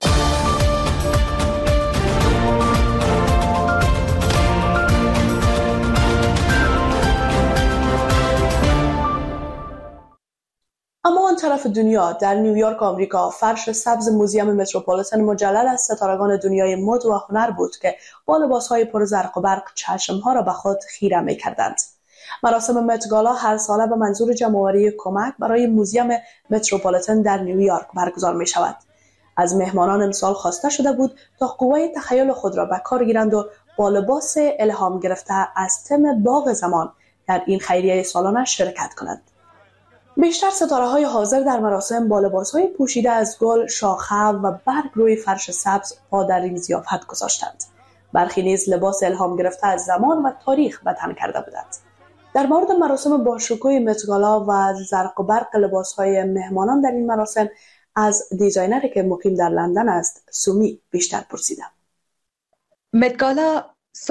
S22: اما آن طرف دنیا در نیویورک آمریکا فرش سبز موزیم متروپولیتن مجلل از ستارگان دنیای مد و هنر بود که با لباس‌های پر زرق و برق چشم‌ها را به خود خیره می‌کردند. مراسم مت گالا هر ساله به منظور جمع‌آوری کمک برای موزیم متروپولیتن در نیویورک برگزار می‌شود. از مهمانان امسال خواسته شده بود تا قوای تخیل خود را به کار گیرند و با لباس الهام گرفته از تم باغ زمان در این خیریه سالانه شرکت کنند. بیشتر ستاره‌های حاضر در مراسم با لباس‌های پوشیده از گل، شاخه و برگ روی فرش سبز پا در این ضیافت گذاشتند. برخی نیز لباس الهام گرفته از زمان و تاریخ به تن کرده بودند. در مورد مراسم باشکوه متگالا و زرق و برق لباس‌های مهمانان در این مراسم از دیزاینری که مقیم در لندن است سومی بیشتر پرسیدم.
S8: متگالا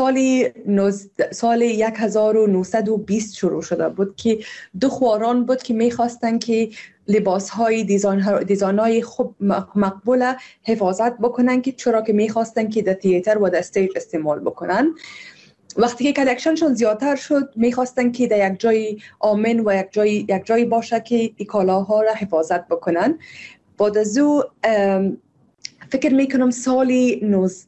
S8: سال 1920 شروع شده بود که دو خواران بود که می‌خواستن که لباس‌های دیزاین‌های خوب مقبول حفاظت بکنن که چرا که می‌خواستن که در تئاتر و در استیج استعمال بکنن. وقتی که کلکشنشون زیادتر شد می‌خواستن که در یک جای آمن و یک جای باشه که این کالاها را حفاظت بکنن. بعد از او فکر میکنم سالی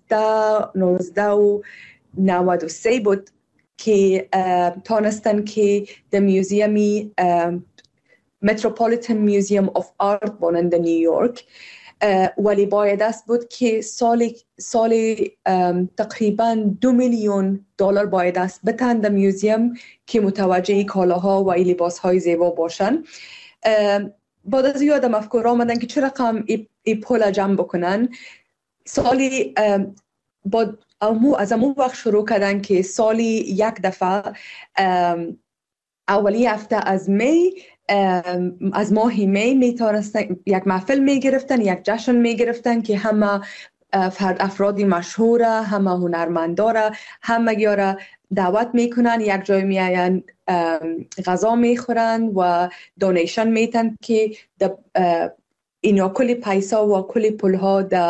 S8: 1993 بود که تانستن که در میوزیومی متروپولیتن میوزیم آف آرت بانن در نیویورک، ولی باید است بود که سالی تقریبا $2 میلیون باید است بتن در میوزیم که متوجه کالاها و لباسهای زیبا باشن. بعد از یادم افکار آمدن که چه رقم ای پول جمع بکنن. سالی از امو وقت شروع کردن که سالی یک دفعه اولی هفته از ماه می میتونستن یک محفل میگرفتن، یک جشن میگرفتن که همه افرادی مشهوره، همه هنرمنداره، همه گیاره دعوت میکنن، یک جای میاین غذا میخورن و دونیشن میتن که اینا کلی پیسا و کلی پولها